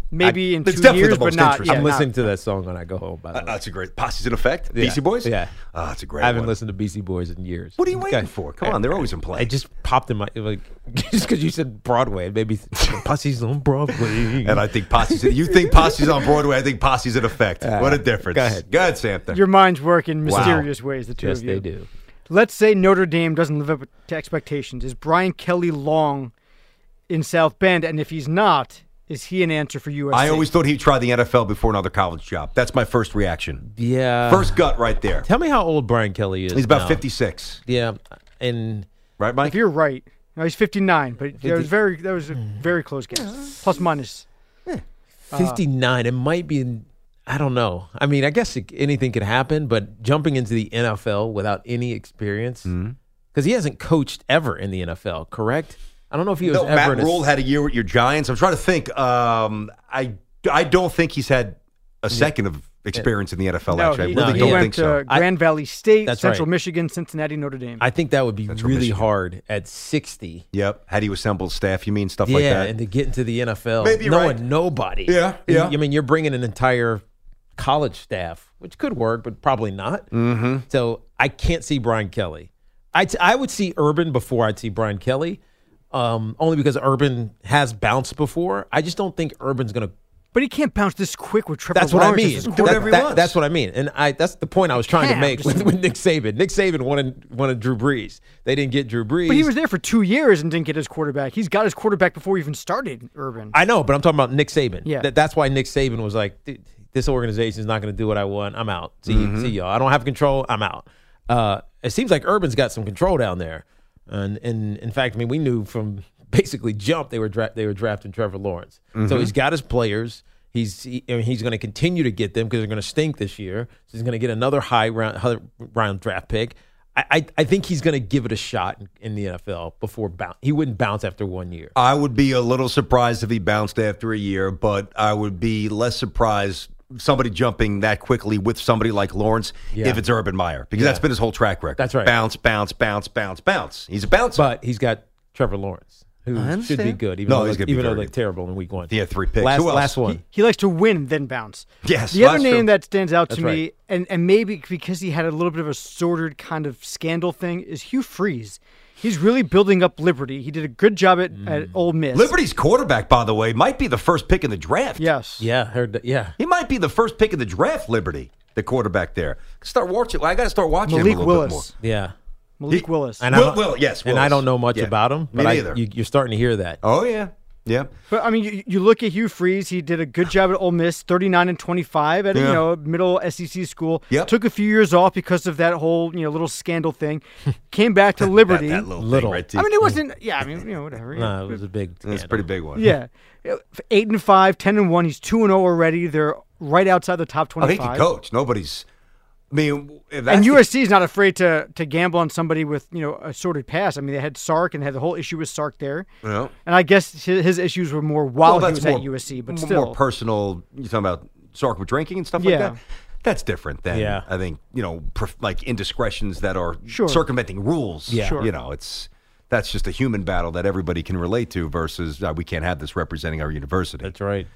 [SPEAKER 5] maybe
[SPEAKER 3] I,
[SPEAKER 5] in
[SPEAKER 3] it's
[SPEAKER 5] two
[SPEAKER 3] definitely
[SPEAKER 5] years,
[SPEAKER 3] the most
[SPEAKER 5] but not.
[SPEAKER 3] interesting.
[SPEAKER 5] Yeah,
[SPEAKER 4] I'm listening
[SPEAKER 5] not,
[SPEAKER 4] to that song when I go home. By the
[SPEAKER 3] Uh,
[SPEAKER 4] way.
[SPEAKER 3] that's a great Posse's in Effect.
[SPEAKER 4] Yeah.
[SPEAKER 3] B C Boys?
[SPEAKER 4] Yeah.
[SPEAKER 3] Oh, that's a great
[SPEAKER 4] I haven't
[SPEAKER 3] one.
[SPEAKER 4] listened to B C Boys in years.
[SPEAKER 3] What are you
[SPEAKER 4] Okay.
[SPEAKER 3] waiting for? Come on, they're always in play.
[SPEAKER 4] It just popped in my like just because you said Broadway, it made me think Posse's on Broadway.
[SPEAKER 3] And I think Posse's. You think Posse's on Broadway? I think Posse's in Effect.
[SPEAKER 4] Uh,
[SPEAKER 3] what a difference.
[SPEAKER 4] go ahead.
[SPEAKER 3] Go ahead, Samantha.
[SPEAKER 5] your minds work in
[SPEAKER 3] Wow.
[SPEAKER 5] mysterious ways. The two
[SPEAKER 4] yes,
[SPEAKER 5] of you.
[SPEAKER 4] they do.
[SPEAKER 5] Let's say Notre Dame doesn't live up to expectations. Is Brian Kelly long in South Bend? And if he's not, is he an answer for U S C?
[SPEAKER 3] I always thought he'd try the N F L before another college job. That's my first reaction.
[SPEAKER 4] Yeah.
[SPEAKER 3] First gut right there.
[SPEAKER 4] Tell me how old Brian Kelly is.
[SPEAKER 3] He's about
[SPEAKER 4] now.
[SPEAKER 3] fifty-six.
[SPEAKER 4] Yeah, and
[SPEAKER 3] Right, Mike?
[SPEAKER 5] If you're right, no, he's fifty-nine, but that was very that was a very close guess, plus minus.
[SPEAKER 4] fifty-nine. It might be. I don't know. I mean, I guess it, anything could happen, but jumping into the N F L without any experience, because
[SPEAKER 3] Mm-hmm.
[SPEAKER 4] he hasn't coached ever in the N F L, correct? I don't know if he was
[SPEAKER 3] No,
[SPEAKER 4] ever
[SPEAKER 3] Matt
[SPEAKER 4] in a
[SPEAKER 3] Rule had a year with your Giants. I'm trying to think. Um, I I don't think he's had a second of experience in the N F L.
[SPEAKER 5] No,
[SPEAKER 3] actually,
[SPEAKER 5] he,
[SPEAKER 3] I really
[SPEAKER 5] he
[SPEAKER 3] don't
[SPEAKER 5] went
[SPEAKER 3] think
[SPEAKER 5] to
[SPEAKER 3] so.
[SPEAKER 5] Grand Valley State,
[SPEAKER 4] That's
[SPEAKER 5] Central
[SPEAKER 4] right.
[SPEAKER 5] Michigan, Cincinnati, Notre Dame.
[SPEAKER 4] I think that would be
[SPEAKER 3] Central
[SPEAKER 4] really
[SPEAKER 3] Michigan.
[SPEAKER 4] hard at sixty.
[SPEAKER 3] Yep. How do you assemble staff? You mean stuff
[SPEAKER 4] Yeah,
[SPEAKER 3] like that?
[SPEAKER 4] and to get into the N F L,
[SPEAKER 3] Maybe you're
[SPEAKER 4] knowing
[SPEAKER 3] right.
[SPEAKER 4] nobody.
[SPEAKER 3] Yeah,
[SPEAKER 4] And,
[SPEAKER 3] yeah.
[SPEAKER 4] I mean, you're bringing an entire college staff, which could work, but probably not. Mm-hmm. So I can't see Brian Kelly. I I would see Urban before I'd see Brian Kelly, um, only because Urban has bounced before. I just don't think Urban's going to.
[SPEAKER 5] But he can't bounce this quick with Trevor
[SPEAKER 4] That's what I
[SPEAKER 5] Lawrence as
[SPEAKER 4] mean.
[SPEAKER 5] his
[SPEAKER 3] Do
[SPEAKER 4] That-
[SPEAKER 5] quarterback.
[SPEAKER 3] whatever he
[SPEAKER 4] that-
[SPEAKER 3] wants.
[SPEAKER 4] that's what I mean, and I that's the point I was trying to
[SPEAKER 5] Can't.
[SPEAKER 4] make with, with Nick Saban. Nick Saban wanted wanted Drew Brees. They didn't get Drew Brees.
[SPEAKER 5] But he was there for two years and didn't get his quarterback. He's got his quarterback before he even started, Urban.
[SPEAKER 4] I know, but I'm talking about Nick Saban.
[SPEAKER 5] Yeah.
[SPEAKER 4] That, that's why Nick Saban was like, "Dude, this organization is not going to do what I want. I'm out. See,
[SPEAKER 3] Mm-hmm.
[SPEAKER 4] see y'all. I don't have control. I'm out. Uh, it seems like Urban's got some control down there. And, and in fact, I mean, we knew from basically jump they were dra- they were drafting Trevor Lawrence.
[SPEAKER 3] Mm-hmm.
[SPEAKER 4] So he's got his players. He's he, I mean, he's going to continue to get them because they're going to stink this year. So he's going to get another high round high round draft pick. I, I, I think he's going to give it a shot in, in the N F L before bounce. He wouldn't bounce after one year.
[SPEAKER 3] I would be a little surprised if he bounced after a year, but I would be less surprised somebody jumping that quickly with somebody like Lawrence
[SPEAKER 4] Yeah.
[SPEAKER 3] if it's Urban Meyer, because
[SPEAKER 4] Yeah.
[SPEAKER 3] that's been his whole track record.
[SPEAKER 4] That's right.
[SPEAKER 3] Bounce, bounce, bounce, bounce, bounce. He's a bouncer.
[SPEAKER 4] But he's got Trevor Lawrence, who
[SPEAKER 3] I
[SPEAKER 4] should be
[SPEAKER 3] understand.
[SPEAKER 4] good, even
[SPEAKER 3] No,
[SPEAKER 4] though,
[SPEAKER 3] he's
[SPEAKER 4] they-
[SPEAKER 3] gonna be
[SPEAKER 4] even though
[SPEAKER 3] very
[SPEAKER 4] they're terrible in week one.
[SPEAKER 3] He had three picks.
[SPEAKER 4] Last,
[SPEAKER 3] Who else?
[SPEAKER 4] last one.
[SPEAKER 5] He likes to win, then bounce.
[SPEAKER 3] Yes,
[SPEAKER 5] The other
[SPEAKER 3] that's
[SPEAKER 5] name
[SPEAKER 3] true.
[SPEAKER 5] that stands out to
[SPEAKER 4] That's
[SPEAKER 5] me,
[SPEAKER 4] right.
[SPEAKER 5] and, and maybe because he had a little bit of a sordid kind of scandal thing, is Hugh Freeze. He's really building up Liberty. He did a good job at,
[SPEAKER 4] Mm.
[SPEAKER 5] at Ole Miss.
[SPEAKER 3] Liberty's quarterback, by the way, might be the first pick in the draft.
[SPEAKER 5] Yes.
[SPEAKER 4] Yeah, heard that. Yeah.
[SPEAKER 3] He might be the first pick in the draft, Liberty, the quarterback there. Start watching. I got to start watching
[SPEAKER 5] Malik
[SPEAKER 3] him a little bit more.
[SPEAKER 5] Willis.
[SPEAKER 4] Yeah.
[SPEAKER 5] Malik
[SPEAKER 3] He-
[SPEAKER 5] Willis.
[SPEAKER 4] And I
[SPEAKER 3] Will-
[SPEAKER 4] don't-
[SPEAKER 3] Will, yes,
[SPEAKER 4] And I
[SPEAKER 3] Willis.
[SPEAKER 4] don't know much
[SPEAKER 3] Yeah.
[SPEAKER 4] about him,
[SPEAKER 3] Me
[SPEAKER 4] but I,
[SPEAKER 3] neither.
[SPEAKER 4] you, you're starting to hear that.
[SPEAKER 3] Oh, yeah. Yeah.
[SPEAKER 5] But I mean, you, you look at Hugh Freeze. He did a good job at Ole Miss, thirty-nine and twenty-five at a,
[SPEAKER 3] Yeah.
[SPEAKER 5] you know a middle S E C school.
[SPEAKER 3] Yep.
[SPEAKER 5] Took a few years off because of that whole you know little scandal thing. Came back to Liberty.
[SPEAKER 3] That, that little,
[SPEAKER 4] Little.
[SPEAKER 3] thing right
[SPEAKER 5] I mean, it wasn't. Yeah, I mean, you know, whatever.
[SPEAKER 4] No, it was a big.
[SPEAKER 3] That's a
[SPEAKER 4] scandal.
[SPEAKER 3] pretty big one.
[SPEAKER 5] Yeah, eight and five, ten and one. He's two and zero already. They're right outside the top
[SPEAKER 3] Oh, he
[SPEAKER 5] twenty-five.
[SPEAKER 3] can coach. Nobody's. I mean, if that's
[SPEAKER 5] And
[SPEAKER 3] the-
[SPEAKER 5] U S C is not afraid to to gamble on somebody with you know a sorted pass. I mean, they had Sark and had the whole issue with Sark there.
[SPEAKER 3] You know,
[SPEAKER 5] And I guess his, his issues were more while
[SPEAKER 3] well,
[SPEAKER 5] he
[SPEAKER 3] that's
[SPEAKER 5] was
[SPEAKER 3] more,
[SPEAKER 5] at U S C, but
[SPEAKER 3] more,
[SPEAKER 5] still.
[SPEAKER 3] more personal. You're talking about Sark with drinking and stuff
[SPEAKER 5] Yeah.
[SPEAKER 3] like that. That's different than
[SPEAKER 4] Yeah.
[SPEAKER 3] I think you know, prof- like indiscretions that are
[SPEAKER 5] Sure.
[SPEAKER 3] circumventing rules.
[SPEAKER 4] Yeah.
[SPEAKER 5] Sure.
[SPEAKER 3] You know, it's that's just a human battle that everybody can relate to. Versus uh, we can't have this representing our university.
[SPEAKER 4] That's right.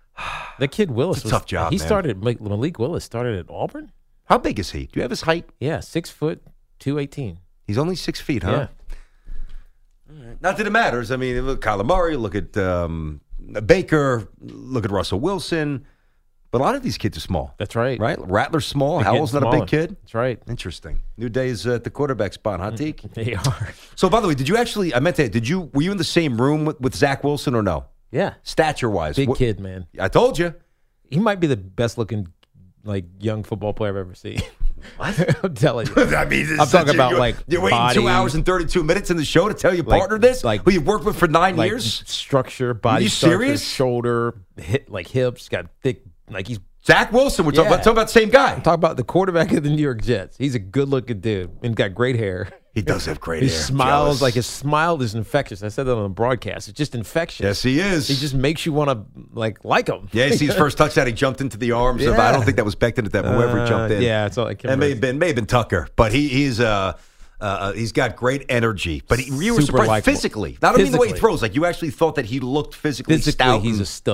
[SPEAKER 4] That kid Willis
[SPEAKER 3] It's a
[SPEAKER 4] was
[SPEAKER 3] tough job,
[SPEAKER 4] He
[SPEAKER 3] man.
[SPEAKER 4] started. Malik Malik Willis started at Auburn.
[SPEAKER 3] How big is he? Do you have his height?
[SPEAKER 4] Yeah, six foot, two eighteen.
[SPEAKER 3] He's only six feet, huh?
[SPEAKER 4] Yeah.
[SPEAKER 3] Not that it matters. I mean, look at Kyler Murray, look at um, Baker, look at Russell Wilson. But a lot of these kids are small.
[SPEAKER 4] That's right.
[SPEAKER 3] Right? Rattler's small.
[SPEAKER 4] They're
[SPEAKER 3] Howell's not
[SPEAKER 4] getting
[SPEAKER 3] a big
[SPEAKER 4] smaller.
[SPEAKER 3] kid.
[SPEAKER 4] That's right.
[SPEAKER 3] Interesting. New days at the quarterback spot, huh, Teak?
[SPEAKER 4] They are.
[SPEAKER 3] So, by the way, did you actually, I meant to, did you, were you in the same room with, with Zach Wilson or no?
[SPEAKER 4] Yeah.
[SPEAKER 3] Stature-wise.
[SPEAKER 4] Big
[SPEAKER 3] what-
[SPEAKER 4] kid, man.
[SPEAKER 3] I told you.
[SPEAKER 4] He might be the best looking, like, young football player I've ever seen. What? I'm telling you.
[SPEAKER 3] I mean, this
[SPEAKER 4] I'm
[SPEAKER 3] is
[SPEAKER 4] talking
[SPEAKER 3] such a-
[SPEAKER 4] about,
[SPEAKER 3] you're-
[SPEAKER 4] like,
[SPEAKER 3] You're waiting
[SPEAKER 4] body,
[SPEAKER 3] two hours and thirty-two minutes in the show to tell your
[SPEAKER 4] Like-
[SPEAKER 3] partner this?
[SPEAKER 4] like-
[SPEAKER 3] who you've worked with for nine
[SPEAKER 4] like
[SPEAKER 3] years?
[SPEAKER 4] structure, body
[SPEAKER 3] you
[SPEAKER 4] structure,
[SPEAKER 3] serious?
[SPEAKER 4] shoulder, hip, like hips, got thick, like he's
[SPEAKER 3] Zach Wilson. We're talking,
[SPEAKER 4] Yeah.
[SPEAKER 3] about, talking about the same guy.
[SPEAKER 4] talk about the quarterback of the New York Jets. He's a good looking dude and got great hair.
[SPEAKER 3] He does have great
[SPEAKER 4] He
[SPEAKER 3] hair.
[SPEAKER 4] smiles
[SPEAKER 3] Jealous.
[SPEAKER 4] like his smile is infectious. I said that on the broadcast. It's just infectious.
[SPEAKER 3] Yes, he is.
[SPEAKER 4] He just makes you want to like like him.
[SPEAKER 3] Yeah, you see his first touchdown, he jumped into the arms of, I
[SPEAKER 4] Yeah.
[SPEAKER 3] don't think that was Becton at that, but whoever
[SPEAKER 4] Uh,
[SPEAKER 3] jumped in.
[SPEAKER 4] yeah, it's all- I can't
[SPEAKER 3] It may
[SPEAKER 4] remember.
[SPEAKER 3] have been, may have been Tucker, but he, he's uh, uh, he's got great energy. But he, you were
[SPEAKER 4] Super
[SPEAKER 3] surprised
[SPEAKER 4] likable.
[SPEAKER 3] physically. Not only the way he
[SPEAKER 4] Physically.
[SPEAKER 3] throws, like you actually thought that he looked physically,
[SPEAKER 4] Physically,
[SPEAKER 3] stout.
[SPEAKER 4] he's
[SPEAKER 3] and-
[SPEAKER 4] a stud.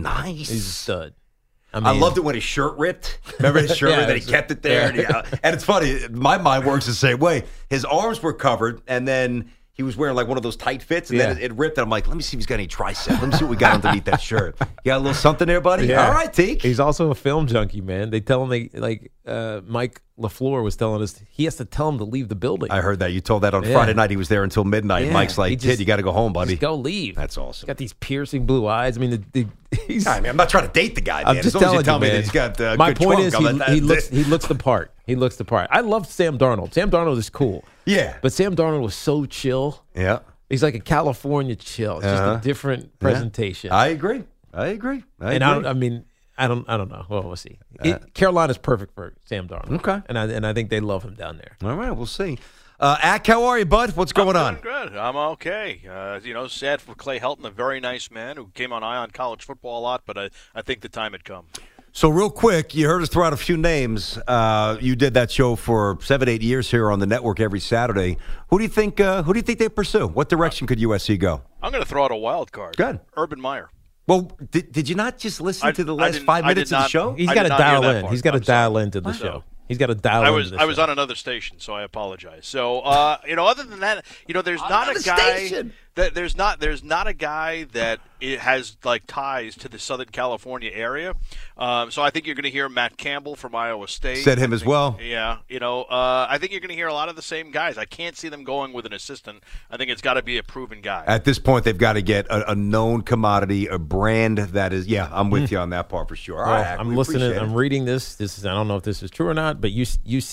[SPEAKER 3] Nice.
[SPEAKER 4] He's a stud. I, mean,
[SPEAKER 3] I loved it when his shirt ripped. Remember his shirt
[SPEAKER 4] yeah,
[SPEAKER 3] ripped and he kept it there?
[SPEAKER 4] Yeah.
[SPEAKER 3] And, he, and it's funny. My mind works the same way. His arms were covered, and then he was wearing like one of those tight fits, and
[SPEAKER 4] yeah.
[SPEAKER 3] then it, it ripped. And I'm like, let me see if he's got any triceps. Let me see what we got underneath that shirt. You got a little something there, buddy?
[SPEAKER 4] Yeah.
[SPEAKER 3] All right, Teak.
[SPEAKER 4] He's also a film junkie, man. They tell him, they like uh, Mike LaFleur was telling us, he has to tell him to leave the building.
[SPEAKER 3] I heard that. You told that on
[SPEAKER 4] Yeah.
[SPEAKER 3] Friday night. He was there until midnight.
[SPEAKER 4] Yeah.
[SPEAKER 3] Mike's like,
[SPEAKER 4] He
[SPEAKER 3] kid,
[SPEAKER 4] just-
[SPEAKER 3] you got to go home, buddy.
[SPEAKER 4] Just go leave.
[SPEAKER 3] That's awesome.
[SPEAKER 4] He's got these piercing blue eyes. I mean, the, the, he's.
[SPEAKER 3] I mean, I'm not trying to date the guy, man.
[SPEAKER 4] I'm just
[SPEAKER 3] as long as
[SPEAKER 4] telling
[SPEAKER 3] you tell
[SPEAKER 4] you,
[SPEAKER 3] me
[SPEAKER 4] man.
[SPEAKER 3] that he's got uh,
[SPEAKER 4] My
[SPEAKER 3] good
[SPEAKER 4] point
[SPEAKER 3] trunk,
[SPEAKER 4] is,
[SPEAKER 3] I'm
[SPEAKER 4] he,
[SPEAKER 3] like,
[SPEAKER 4] he
[SPEAKER 3] that's
[SPEAKER 4] looks
[SPEAKER 3] it.
[SPEAKER 4] he looks the part. He looks the part. I love Sam Darnold. Sam Darnold is cool.
[SPEAKER 3] Yeah.
[SPEAKER 4] But Sam Darnold was so chill.
[SPEAKER 3] Yeah.
[SPEAKER 4] He's like a California chill. It's
[SPEAKER 3] Uh-huh.
[SPEAKER 4] just a different presentation.
[SPEAKER 3] I agree. I agree. I
[SPEAKER 4] and
[SPEAKER 3] agree.
[SPEAKER 4] I don't. I mean, I don't. I don't know. Well, we'll see.
[SPEAKER 3] Uh,
[SPEAKER 4] It, Carolina's perfect for Sam Darnold.
[SPEAKER 3] Okay.
[SPEAKER 4] And I and I think they love him down there.
[SPEAKER 3] All right, we'll see. Uh, Ack, how are you, bud? What's going
[SPEAKER 12] I'm
[SPEAKER 3] on?
[SPEAKER 12] doing good. I'm okay. Uh, you know, sad for Clay Helton, a very nice man who came on Ion College football a lot, but I, I think the time had come.
[SPEAKER 3] So real quick, you heard us throw out a few names. Uh, you did that show for seven, eight years here on the network every Saturday. Who do you think? Uh, who do you think they pursue? What direction could U S C go?
[SPEAKER 12] I'm going to throw out a wild card.
[SPEAKER 3] Good.
[SPEAKER 12] Urban Meyer.
[SPEAKER 3] Well, did, did you not just listen
[SPEAKER 12] I-
[SPEAKER 3] to the
[SPEAKER 12] I
[SPEAKER 3] last
[SPEAKER 12] didn't-
[SPEAKER 3] five
[SPEAKER 12] I
[SPEAKER 3] minutes
[SPEAKER 12] did
[SPEAKER 3] of the
[SPEAKER 12] not-
[SPEAKER 3] show?
[SPEAKER 4] He's
[SPEAKER 12] I
[SPEAKER 4] got to
[SPEAKER 12] did not hear
[SPEAKER 4] dial
[SPEAKER 12] that
[SPEAKER 4] in.
[SPEAKER 12] part.
[SPEAKER 4] He's got to
[SPEAKER 12] I'm
[SPEAKER 4] dial
[SPEAKER 12] sorry.
[SPEAKER 4] into the
[SPEAKER 12] What?
[SPEAKER 4] show. He's got to dial
[SPEAKER 12] I
[SPEAKER 4] into
[SPEAKER 12] was
[SPEAKER 4] the
[SPEAKER 12] I was
[SPEAKER 4] show.
[SPEAKER 12] on another station, so I apologize. So uh, you know, other than that, you know, there's not
[SPEAKER 3] Another
[SPEAKER 12] a guy
[SPEAKER 3] station.
[SPEAKER 12] that there's not there's not a guy that it has like ties to the Southern California area. Um, so I think you're going to hear Matt Campbell from Iowa State.
[SPEAKER 3] Said him
[SPEAKER 12] I
[SPEAKER 3] as
[SPEAKER 12] think-
[SPEAKER 3] well.
[SPEAKER 12] Yeah, you know, uh, I think you're going to hear a lot of the same guys. I can't see them going with an assistant. I think it's got to be a proven guy.
[SPEAKER 3] At this point, they've got to get a, a known commodity, a brand that is. Yeah, I'm with you on that part for sure. All
[SPEAKER 4] Well,
[SPEAKER 3] right, Ack,
[SPEAKER 4] I'm
[SPEAKER 3] we
[SPEAKER 4] listening.
[SPEAKER 3] appreciate
[SPEAKER 4] I'm
[SPEAKER 3] it.
[SPEAKER 4] reading this. This is. I don't know if this is true or not, but U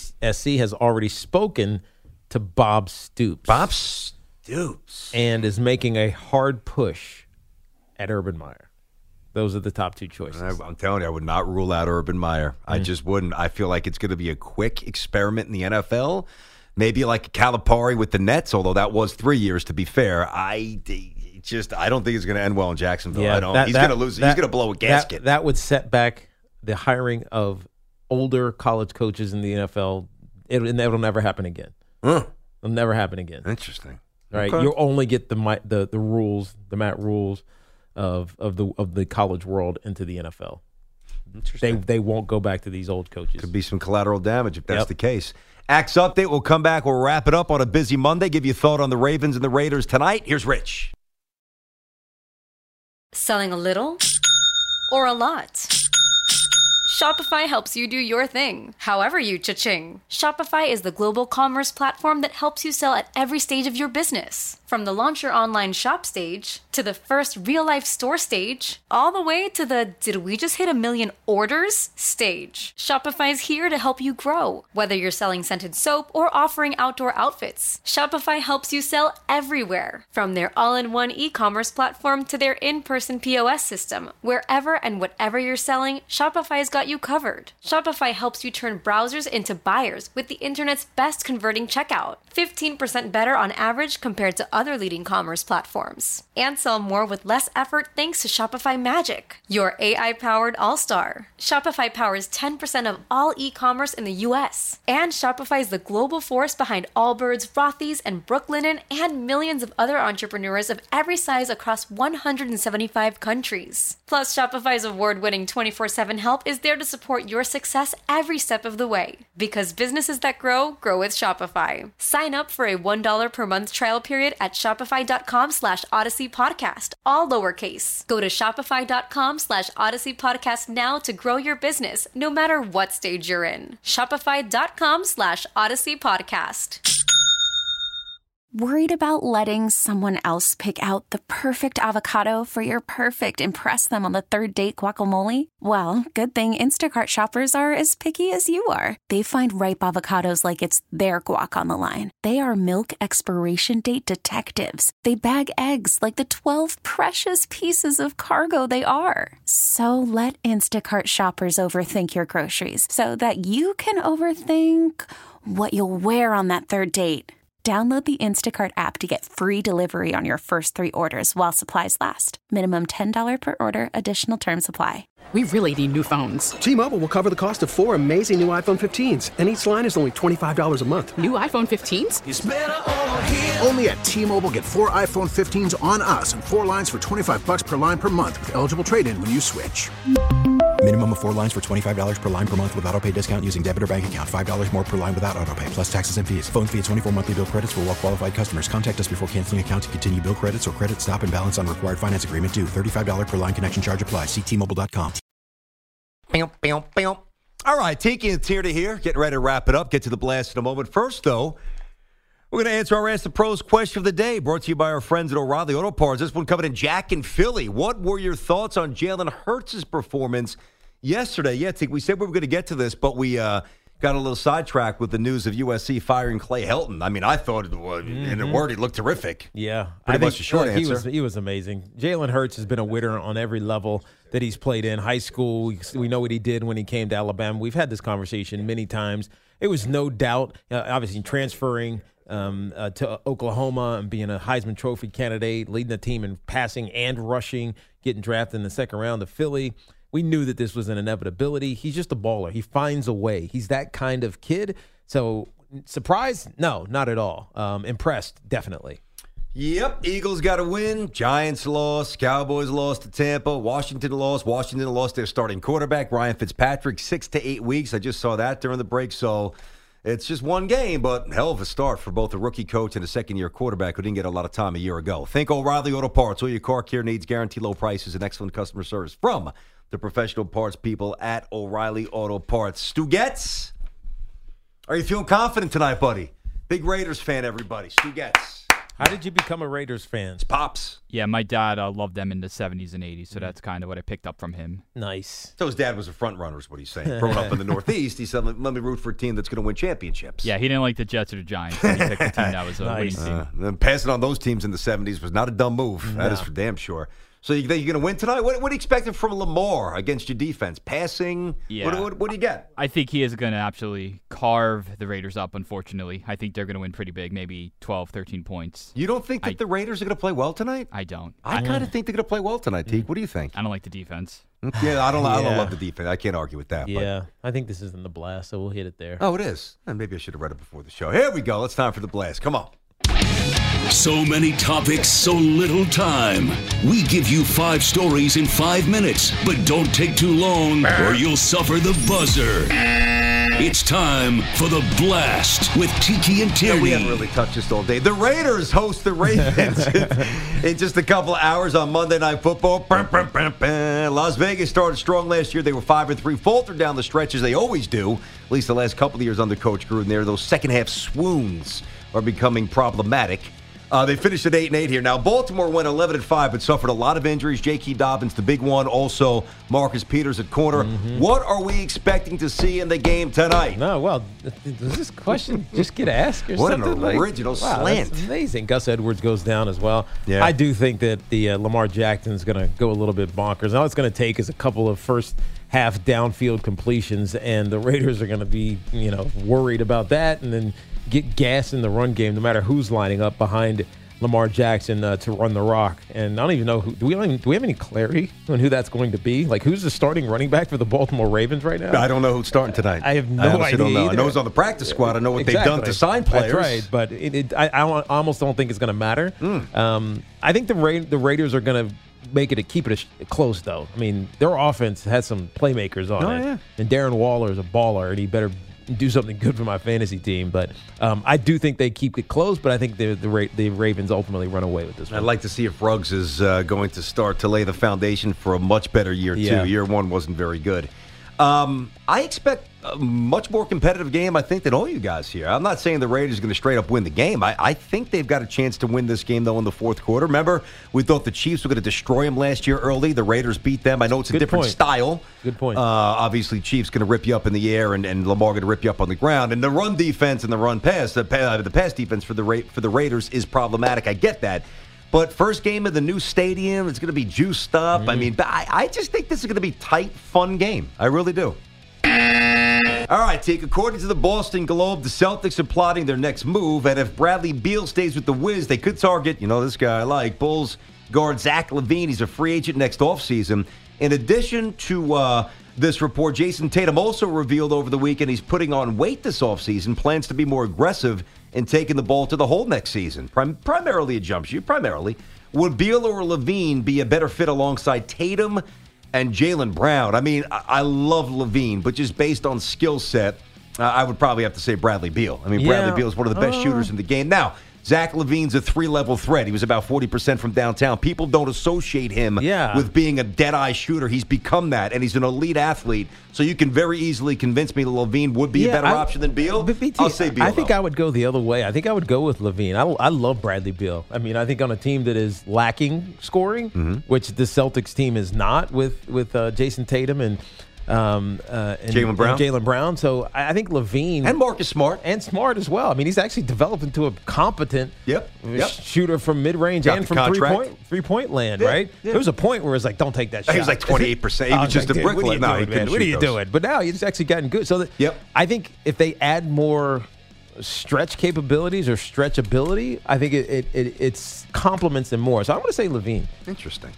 [SPEAKER 4] S C has already spoken to Bob Stoops.
[SPEAKER 3] Bob Stoops
[SPEAKER 4] and is making a hard push at Urban Meyer. Those are the top two choices.
[SPEAKER 3] I, I'm telling you, I would not rule out Urban Meyer.
[SPEAKER 4] Mm.
[SPEAKER 3] I just wouldn't. I feel like it's going to be a quick experiment in the N F L. Maybe like a Calipari with the Nets, although that was three years to be fair. I just I don't think it's going to end well in Jacksonville. I don't.
[SPEAKER 4] that-
[SPEAKER 3] he's
[SPEAKER 4] that-
[SPEAKER 3] going to lose.
[SPEAKER 4] that-
[SPEAKER 3] he's going to blow a
[SPEAKER 4] that-
[SPEAKER 3] gasket.
[SPEAKER 4] That, would set back the hiring of older college coaches in the N F L. It, and that'll never happen again.
[SPEAKER 3] Huh.
[SPEAKER 4] It'll never happen again.
[SPEAKER 3] Interesting.
[SPEAKER 4] Right?
[SPEAKER 3] Okay.
[SPEAKER 4] You'll only get the mi- the the rules, the Matt rules of of the of the college world into the N F L. They
[SPEAKER 3] Interesting.
[SPEAKER 4] they won't go back to these old coaches.
[SPEAKER 3] Could be some collateral damage if that's
[SPEAKER 4] Yep.
[SPEAKER 3] the case. Axe update. We'll come back. We'll wrap it up on a busy Monday. Give you a thought on the Ravens and the Raiders tonight. Here's Rich.
[SPEAKER 13] Selling a little or a lot? Shopify helps you do your thing, however you cha-ching. Shopify is the global commerce platform that helps you sell at every stage of your business. From the launch your online shop stage, to the first real-life store stage, all the way to the did we just hit a million orders stage. Shopify's here to help you grow. Whether you're selling scented soap or offering outdoor outfits, Shopify helps you sell everywhere. From their all-in-one e-commerce platform to their in-person P O S system, wherever and whatever you're selling, Shopify's got you covered. Shopify helps you turn browsers into buyers with the internet's best converting checkout. fifteen percent better on average compared to other leading commerce platforms. And sell more with less effort thanks to Shopify Magic, your A I-powered all-star. Shopify powers ten percent of all e-commerce in the U S. And Shopify is the global force behind Allbirds, Rothy's, and Brooklinen, and millions of other entrepreneurs of every size across one hundred seventy-five countries. Plus, Shopify's award-winning twenty-four seven help is there to support your success every step of the way. Because businesses that grow, grow with Shopify. Sign up for a one dollar per month trial period at shopify.com slash Odyssey Podcast, all lowercase. Go to shopify.com slash Odyssey Podcast now to grow your business, no matter what stage you're in. Shopify.com slash Odyssey Podcast.
[SPEAKER 2] Worried about letting someone else pick out the perfect avocado for your perfect impress them on the third date guacamole? Well, good thing Instacart shoppers are as picky as you are. They find ripe avocados like it's their guac on the line. They are milk expiration date detectives. They bag eggs like the twelve precious pieces of cargo they are. So let Instacart shoppers overthink your groceries so that you can overthink what you'll wear on that third date. Download the Instacart app to get free delivery on your first three orders while supplies last. Minimum ten dollars per order. Additional terms apply.
[SPEAKER 14] We really need new phones.
[SPEAKER 15] T-Mobile will cover the cost of four amazing new iPhone fifteens, and each line is only twenty-five dollars a month.
[SPEAKER 14] New iPhone fifteens?
[SPEAKER 15] It's better over here.
[SPEAKER 16] Only at T-Mobile, get four iPhone fifteens on us and four lines for twenty-five dollars per line per month with eligible trade-in when you switch.
[SPEAKER 17] Minimum of four lines for twenty-five dollars per line per month with autopay discount using debit or bank account. five dollars more per line without autopay, plus taxes and fees. Phone fee at twenty-four monthly bill credits for well-qualified customers. Contact us before canceling account to continue bill credits or credit stop and balance on required finance agreement due. thirty-five dollars per line connection charge applies. See T Mobile dot com.
[SPEAKER 3] All right, Tiki and Tierney here, getting ready to wrap it up. Get to the blast in a moment. First, though, we're going to answer our Ask the Pros question of the day, brought to you by our friends at O'Reilly Auto Parts. This one coming in Jack in Philly. What were your thoughts on Jalen Hurts' performance yesterday? Yeah, Tiki, we said we were going to get to this, but we uh, got a little sidetracked with the news of U S C firing Clay Helton. I mean, I thought, it was, mm-hmm. in a word, he looked terrific.
[SPEAKER 4] Yeah.
[SPEAKER 3] Pretty
[SPEAKER 4] I
[SPEAKER 3] much
[SPEAKER 4] think,
[SPEAKER 3] a short
[SPEAKER 4] look,
[SPEAKER 3] answer.
[SPEAKER 4] He was, he was amazing. Jalen Hurts has been a winner on every level that he's played in. High school, we, we know what he did when he came to Alabama. We've had this conversation many times. It was no doubt, uh, obviously, transferring um, uh, to Oklahoma and being a Heisman Trophy candidate, leading the team in passing and rushing, getting drafted in the second round to Philly. We knew that this was an inevitability. He's just a baller. He finds a way. He's that kind of kid. So, surprised? No, not at all. Um, impressed, definitely.
[SPEAKER 3] Yep, Eagles got a win. Giants lost. Cowboys lost to Tampa. Washington lost. Washington lost their starting quarterback, Ryan Fitzpatrick, six to eight weeks. I just saw that during the break. So it's just one game, but hell of a start for both a rookie coach and a second-year quarterback who didn't get a lot of time a year ago. Think O'Reilly Auto Parts. All your car care needs, guarantee low prices, and excellent customer service from the professional parts people at O'Reilly Auto Parts. Stu Getz, are you feeling confident tonight, buddy? Big Raiders fan, everybody. Stu Getz.
[SPEAKER 4] How did you become a Raiders fan?
[SPEAKER 3] It's Pops.
[SPEAKER 18] Yeah, my dad uh, loved them in the seventies and eighties, so that's kind of what I picked up from him.
[SPEAKER 4] Nice.
[SPEAKER 3] So his dad was a front runner is what he's saying. Growing up in the Northeast, he said, let me root for a team that's going to win championships.
[SPEAKER 18] Yeah, he didn't like the Jets or the Giants, so he picked a team that was a
[SPEAKER 3] nice.
[SPEAKER 18] winning team.
[SPEAKER 3] Uh, and then passing on those teams in the seventies was not a dumb move. No. That is for damn sure. So you think you're going to win tonight? What, what are you expecting from Lamar against your defense? Passing?
[SPEAKER 18] Yeah.
[SPEAKER 3] What, what, what do you get?
[SPEAKER 18] I think he is going to absolutely carve the Raiders up, unfortunately. I think they're going to win pretty big, maybe twelve, thirteen points.
[SPEAKER 3] You don't think that I, the Raiders are going to play well tonight?
[SPEAKER 18] I don't.
[SPEAKER 3] I, I kind of think they're going to play well tonight, Teague. What do you think?
[SPEAKER 18] I don't like the defense.
[SPEAKER 3] Yeah, I don't,
[SPEAKER 4] yeah.
[SPEAKER 3] I don't love the defense. I can't argue with that.
[SPEAKER 4] Yeah,
[SPEAKER 3] but.
[SPEAKER 4] I think this is in the blast, so we'll hit it there.
[SPEAKER 3] Oh, it is? And maybe I should have read it before the show. Here we go. It's time for the blast. Come on.
[SPEAKER 19] So many topics, so little time. We give you five stories in five minutes, but don't take too long or you'll suffer the buzzer. It's time for the blast with Tiki and Tierney.
[SPEAKER 3] No, we haven't really touched this all day. The Raiders host the Ravens in just a couple of hours on Monday Night Football. Las Vegas started strong last year. They were five and three, faltered down the stretch as they always do. At least the last couple of years under Coach Gruden. There, those second half swoons are becoming problematic. Uh, they finished at eight and eight here. Now, Baltimore went eleven and five, but suffered a lot of injuries. J K. Dobbins, the big one. Also, Marcus Peters at corner. Mm-hmm. What are we expecting to see in the game tonight?
[SPEAKER 4] No, well, does this question just get asked or
[SPEAKER 3] what
[SPEAKER 4] something?
[SPEAKER 3] What an original
[SPEAKER 4] like, wow,
[SPEAKER 3] slant.
[SPEAKER 4] That's amazing. Gus Edwards goes down as well.
[SPEAKER 3] Yeah.
[SPEAKER 4] I do think that the uh, Lamar Jackson's going to go a little bit bonkers. All it's going to take is a couple of first half downfield completions, and the Raiders are going to be, you know, worried about that, and then get gas in the run game, no matter who's lining up behind Lamar Jackson uh, to run the rock. And I don't even know who. Do we even, do we have any clarity on who that's going to be? Like, who's the starting running back for the Baltimore Ravens right now?
[SPEAKER 3] I don't know who's starting tonight.
[SPEAKER 4] I have no
[SPEAKER 3] I
[SPEAKER 4] idea.
[SPEAKER 3] Don't know.
[SPEAKER 4] Either.
[SPEAKER 3] I know who's on the practice squad. I know what
[SPEAKER 4] exactly.
[SPEAKER 3] they've done to sign players.
[SPEAKER 4] That's right, but it, it, I, I almost don't think it's going to matter. Mm. Um, I think the Ra- the Raiders are going to make it a keep it a, close, though. I mean, their offense has some playmakers on
[SPEAKER 3] oh,
[SPEAKER 4] it,
[SPEAKER 3] yeah.
[SPEAKER 4] and Darren Waller is a baller, and he better do something good for my fantasy team. But um, I do think they keep it close, but I think the the, Ra- the Ravens ultimately run away with this one.
[SPEAKER 3] I'd like to see if Ruggs is uh, going to start to lay the foundation for a much better year two.
[SPEAKER 4] Yeah.
[SPEAKER 3] Year one wasn't very good. Um, I expect a much more competitive game, I think, than all you guys here. I'm not saying the Raiders are going to straight up win the game. I, I think they've got a chance to win this game, though, in the fourth quarter. Remember, we thought the Chiefs were going to destroy them last year early. The Raiders beat them. I know it's a
[SPEAKER 4] Good
[SPEAKER 3] different
[SPEAKER 4] point.
[SPEAKER 3] style.
[SPEAKER 4] Good point.
[SPEAKER 3] Uh, obviously, Chiefs going to rip you up in the air, and, and Lamar going to rip you up on the ground. And the run defense and the run pass, the, uh, the pass defense for the Ra- for the Raiders is problematic. I get that. But first game of the new stadium, it's going to be juiced up. Mm. I mean, I, I just think this is going to be a tight, fun game. I really do. All right, Teak. According to the Boston Globe, the Celtics are plotting their next move, and if Bradley Beal stays with the Wiz, they could target, you know, this guy I like, Bulls guard Zach LaVine. He's a free agent next offseason. In addition to uh, this report, Jason Tatum also revealed over the weekend he's putting on weight this offseason, plans to be more aggressive in taking the ball to the hole next season, Prim- primarily a jump shoot, primarily. Would Beal or LaVine be a better fit alongside Tatum and Jaylen Brown? I mean, I, I love LaVine, but just based on skill set, uh, I would probably have to say Bradley Beal. I mean,
[SPEAKER 4] Yeah.
[SPEAKER 3] Bradley Beal is one of the best
[SPEAKER 4] Uh.
[SPEAKER 3] shooters in the game. Now, Zach LaVine's a three-level threat. He was about forty percent from downtown. People don't associate him
[SPEAKER 4] Yeah.
[SPEAKER 3] with being a dead-eye shooter. He's become that, and he's an elite athlete. So you can very easily convince me that LaVine would be
[SPEAKER 4] Yeah,
[SPEAKER 3] a better
[SPEAKER 4] I-
[SPEAKER 3] option than Beal.
[SPEAKER 4] But B T,
[SPEAKER 3] I'll say Beal,
[SPEAKER 4] I think
[SPEAKER 3] though.
[SPEAKER 4] I would go the other way. I think I would go with LaVine. I, I love Bradley Beal. I mean, I think on a team that is lacking scoring,
[SPEAKER 3] Mm-hmm.
[SPEAKER 4] which the Celtics team is not with with uh, Jason Tatum and um, uh, and
[SPEAKER 3] Jaylen Brown?
[SPEAKER 4] and Jaylen Brown. So I, I think LaVine
[SPEAKER 3] And Marcus Smart.
[SPEAKER 4] and Smart as well. I mean, he's actually developed into a competent
[SPEAKER 3] Yep, yep.
[SPEAKER 4] shooter from mid range
[SPEAKER 3] Got
[SPEAKER 4] and
[SPEAKER 3] the
[SPEAKER 4] from three
[SPEAKER 3] contract.
[SPEAKER 4] point three point land.
[SPEAKER 3] Yeah,
[SPEAKER 4] right?
[SPEAKER 3] yeah.
[SPEAKER 4] There was a point where it was like, don't take that shot.
[SPEAKER 3] He was like twenty-eight percent. He
[SPEAKER 4] I
[SPEAKER 3] was just
[SPEAKER 4] like,
[SPEAKER 3] a
[SPEAKER 4] dude, What are you
[SPEAKER 3] bricklayer. No, he
[SPEAKER 4] doing,
[SPEAKER 3] couldn't
[SPEAKER 4] man? What are
[SPEAKER 3] shoot
[SPEAKER 4] you
[SPEAKER 3] those.
[SPEAKER 4] doing? But now he's actually gotten good. So that,
[SPEAKER 3] Yep.
[SPEAKER 4] I think if they add more stretch capabilities or stretchability, I think it it, it it's complements them more. So I'm going to say LaVine.
[SPEAKER 3] Interesting.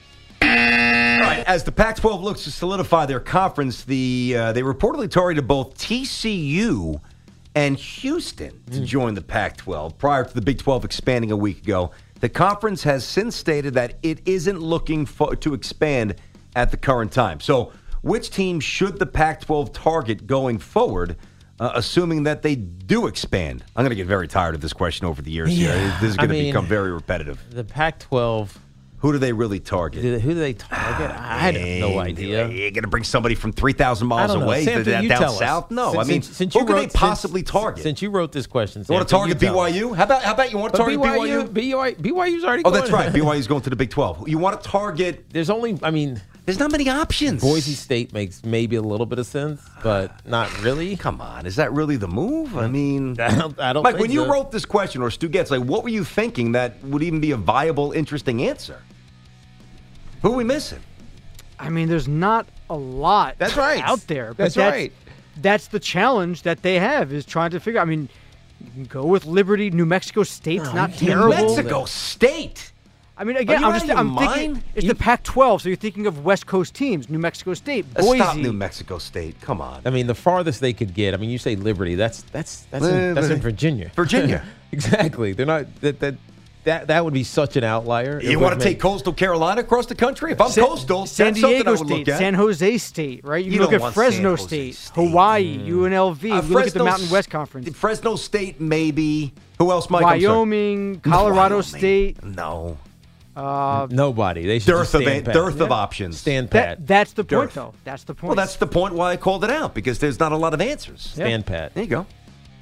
[SPEAKER 3] All right, as the Pac twelve looks to solidify their conference, the uh, they reportedly targeted both T C U and Houston to join the Pac twelve prior to the Big twelve expanding a week ago. The conference has since stated that it isn't looking for, to expand at the current time. So which team should the Pac twelve target going forward, uh, assuming that they do expand? I'm going to get very tired of this question over the years here.
[SPEAKER 4] Yeah,
[SPEAKER 3] This is going
[SPEAKER 4] I
[SPEAKER 3] to
[SPEAKER 4] mean,
[SPEAKER 3] become very repetitive.
[SPEAKER 4] The Pac twelve.
[SPEAKER 3] Who do they really target?
[SPEAKER 4] Do they- Who do they target? I have no idea.
[SPEAKER 3] You're going to bring somebody from three thousand miles
[SPEAKER 4] I don't know.
[SPEAKER 3] away
[SPEAKER 4] Sam,
[SPEAKER 3] to,
[SPEAKER 4] you
[SPEAKER 3] down
[SPEAKER 4] tell us.
[SPEAKER 3] south? No,
[SPEAKER 4] Since-
[SPEAKER 3] I mean,
[SPEAKER 4] since- since
[SPEAKER 3] who
[SPEAKER 4] you
[SPEAKER 3] could
[SPEAKER 4] wrote-
[SPEAKER 3] they possibly
[SPEAKER 4] since-
[SPEAKER 3] target?
[SPEAKER 4] Since you wrote this question,
[SPEAKER 3] you want to
[SPEAKER 4] Sam,
[SPEAKER 3] target
[SPEAKER 4] tell us.
[SPEAKER 3] B Y U? How about how about you want to
[SPEAKER 4] But
[SPEAKER 3] target
[SPEAKER 4] B Y U,
[SPEAKER 3] B Y U?
[SPEAKER 4] B Y U, B Y U's already
[SPEAKER 3] Oh,
[SPEAKER 4] going.
[SPEAKER 3] that's right. B Y U's going to the Big twelve. You want to target?
[SPEAKER 4] There's only, I mean,
[SPEAKER 3] there's not many options.
[SPEAKER 4] Boise State makes maybe a little bit of sense, but not really.
[SPEAKER 3] Come on, is that really the move? I mean,
[SPEAKER 4] I don't, I don't
[SPEAKER 3] Mike,
[SPEAKER 4] think
[SPEAKER 3] when you
[SPEAKER 4] so.
[SPEAKER 3] wrote this question, or Stu Getz, like, what were you thinking that would even be a viable, interesting answer? Who are we missing?
[SPEAKER 5] I mean, there's not a lot
[SPEAKER 4] That's right.
[SPEAKER 5] out there. But
[SPEAKER 4] That's right.
[SPEAKER 5] That's the challenge that they have is trying to figure. I mean, you can go with Liberty. New Mexico State's
[SPEAKER 4] No,
[SPEAKER 5] not
[SPEAKER 4] you can't.
[SPEAKER 5] terrible.
[SPEAKER 3] New Mexico State.
[SPEAKER 5] I mean, again,
[SPEAKER 3] Are you
[SPEAKER 5] I'm
[SPEAKER 3] out
[SPEAKER 5] just
[SPEAKER 3] of your
[SPEAKER 5] I'm thinking
[SPEAKER 3] mind?
[SPEAKER 5] it's
[SPEAKER 4] You-
[SPEAKER 5] the Pac twelve, so you're thinking of West Coast teams. New Mexico State,
[SPEAKER 3] Uh,
[SPEAKER 5] Boise.
[SPEAKER 3] Stop New Mexico State. Come on.
[SPEAKER 4] I mean, the farthest they could get. I mean, you say Liberty. That's that's that's in, that's in Virginia.
[SPEAKER 3] Virginia.
[SPEAKER 4] Exactly. They're not that that that that would be such an outlier. It
[SPEAKER 3] You
[SPEAKER 4] would
[SPEAKER 3] want to
[SPEAKER 4] make-
[SPEAKER 3] take Coastal Carolina across the country? If I'm
[SPEAKER 5] San,
[SPEAKER 3] Coastal,
[SPEAKER 5] San
[SPEAKER 3] that's something I
[SPEAKER 5] Diego
[SPEAKER 3] would
[SPEAKER 5] State,
[SPEAKER 3] look at.
[SPEAKER 5] San Jose State, right? You,
[SPEAKER 3] You
[SPEAKER 5] look
[SPEAKER 3] don't
[SPEAKER 5] at
[SPEAKER 3] want
[SPEAKER 5] Fresno
[SPEAKER 3] San Jose
[SPEAKER 5] State,
[SPEAKER 3] State.
[SPEAKER 5] Hawaii, U N L V.
[SPEAKER 3] Uh,
[SPEAKER 5] you look at the
[SPEAKER 3] Fresno
[SPEAKER 5] Mountain
[SPEAKER 3] S-
[SPEAKER 5] West Conference.
[SPEAKER 3] Fresno State, maybe. Who else, Mike? I'm sorry.
[SPEAKER 5] Wyoming, Colorado
[SPEAKER 3] Wyoming.
[SPEAKER 5] State.
[SPEAKER 3] No.
[SPEAKER 5] Uh,
[SPEAKER 4] Nobody. They should
[SPEAKER 3] Dearth
[SPEAKER 4] just
[SPEAKER 3] of,
[SPEAKER 4] stand
[SPEAKER 3] a,
[SPEAKER 4] pat.
[SPEAKER 3] dearth of
[SPEAKER 5] Yeah.
[SPEAKER 3] options.
[SPEAKER 4] Stand pat.
[SPEAKER 5] that, that's the point,
[SPEAKER 3] Dearth.
[SPEAKER 5] though. That's the point.
[SPEAKER 3] Well, that's the point why I called it out, because there's not a lot of answers.
[SPEAKER 4] Stand pat.
[SPEAKER 3] There you go.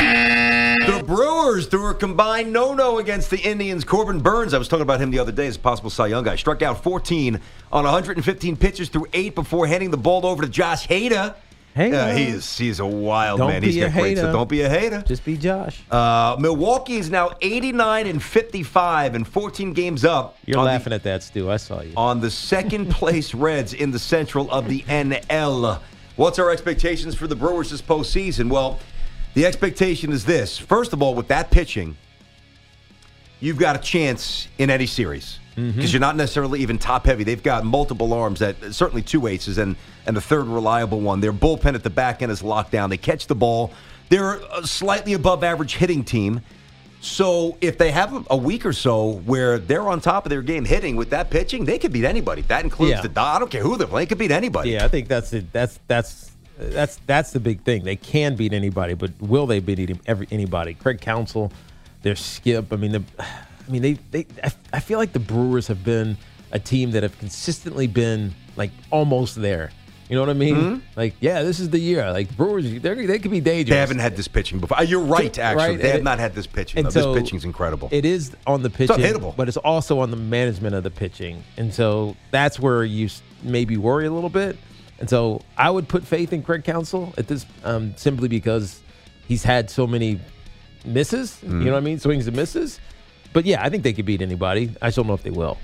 [SPEAKER 3] The Brewers threw a combined no-no against the Indians. Corbin Burns, I was talking about him the other day as a possible Cy Young guy, struck out fourteen on one hundred fifteen pitches through eight before handing the ball over to Josh Hader.
[SPEAKER 4] Hey,
[SPEAKER 3] Uh, he is, he's a wild
[SPEAKER 4] Don't
[SPEAKER 3] man.
[SPEAKER 4] be
[SPEAKER 3] He's
[SPEAKER 4] a
[SPEAKER 3] got great, so
[SPEAKER 4] hater.
[SPEAKER 3] don't be a hater.
[SPEAKER 4] Just be Josh.
[SPEAKER 3] Uh, Milwaukee is now eighty-nine and fifty-five and fourteen games up.
[SPEAKER 4] You're
[SPEAKER 3] on the-
[SPEAKER 4] laughing at that, Stu. I saw you.
[SPEAKER 3] on the second place Reds in the Central of the N L. What's our expectations for the Brewers this postseason? Well, the expectation is this. First of all, with that pitching, you've got a chance in any series because you're not necessarily even top heavy. They've got multiple arms, that certainly two aces and, and the third reliable one. Their bullpen at the back end is locked down. They catch the ball. They're a slightly above average hitting team. So if they have a week or so where they're on top of their game hitting with that pitching, they could beat anybody. That includes
[SPEAKER 4] Yeah.
[SPEAKER 3] the Dodgers. I don't care who they're playing. They could beat anybody.
[SPEAKER 4] Yeah, I think that's it. That's that's that's that's the big thing. They can beat anybody, but will they beat any- every anybody? Craig Counsell, their skip. I mean, the, I mean, they they. I, I feel like the Brewers have been a team that have consistently been like almost there. You know what I mean?
[SPEAKER 3] Mhm.
[SPEAKER 4] Like, yeah, this is the year. Like Brewers, they they could be dangerous.
[SPEAKER 3] They haven't had this pitching before. Uh, You're right,
[SPEAKER 4] So-
[SPEAKER 3] actually.
[SPEAKER 4] right,
[SPEAKER 3] They have
[SPEAKER 4] and-
[SPEAKER 3] not had this pitching.
[SPEAKER 4] and
[SPEAKER 3] though.
[SPEAKER 4] so
[SPEAKER 3] This pitching's incredible.
[SPEAKER 4] It is on the pitching,
[SPEAKER 3] unhittable.
[SPEAKER 4] but it's also on the management of the pitching, and so that's where you s- maybe worry a little bit. And so I would put faith in Craig Counsell at this, um, simply because he's had so many misses.
[SPEAKER 3] Mm.
[SPEAKER 4] You know what I mean? Swings and misses. But yeah, I think they could beat anybody. I just don't know if they will.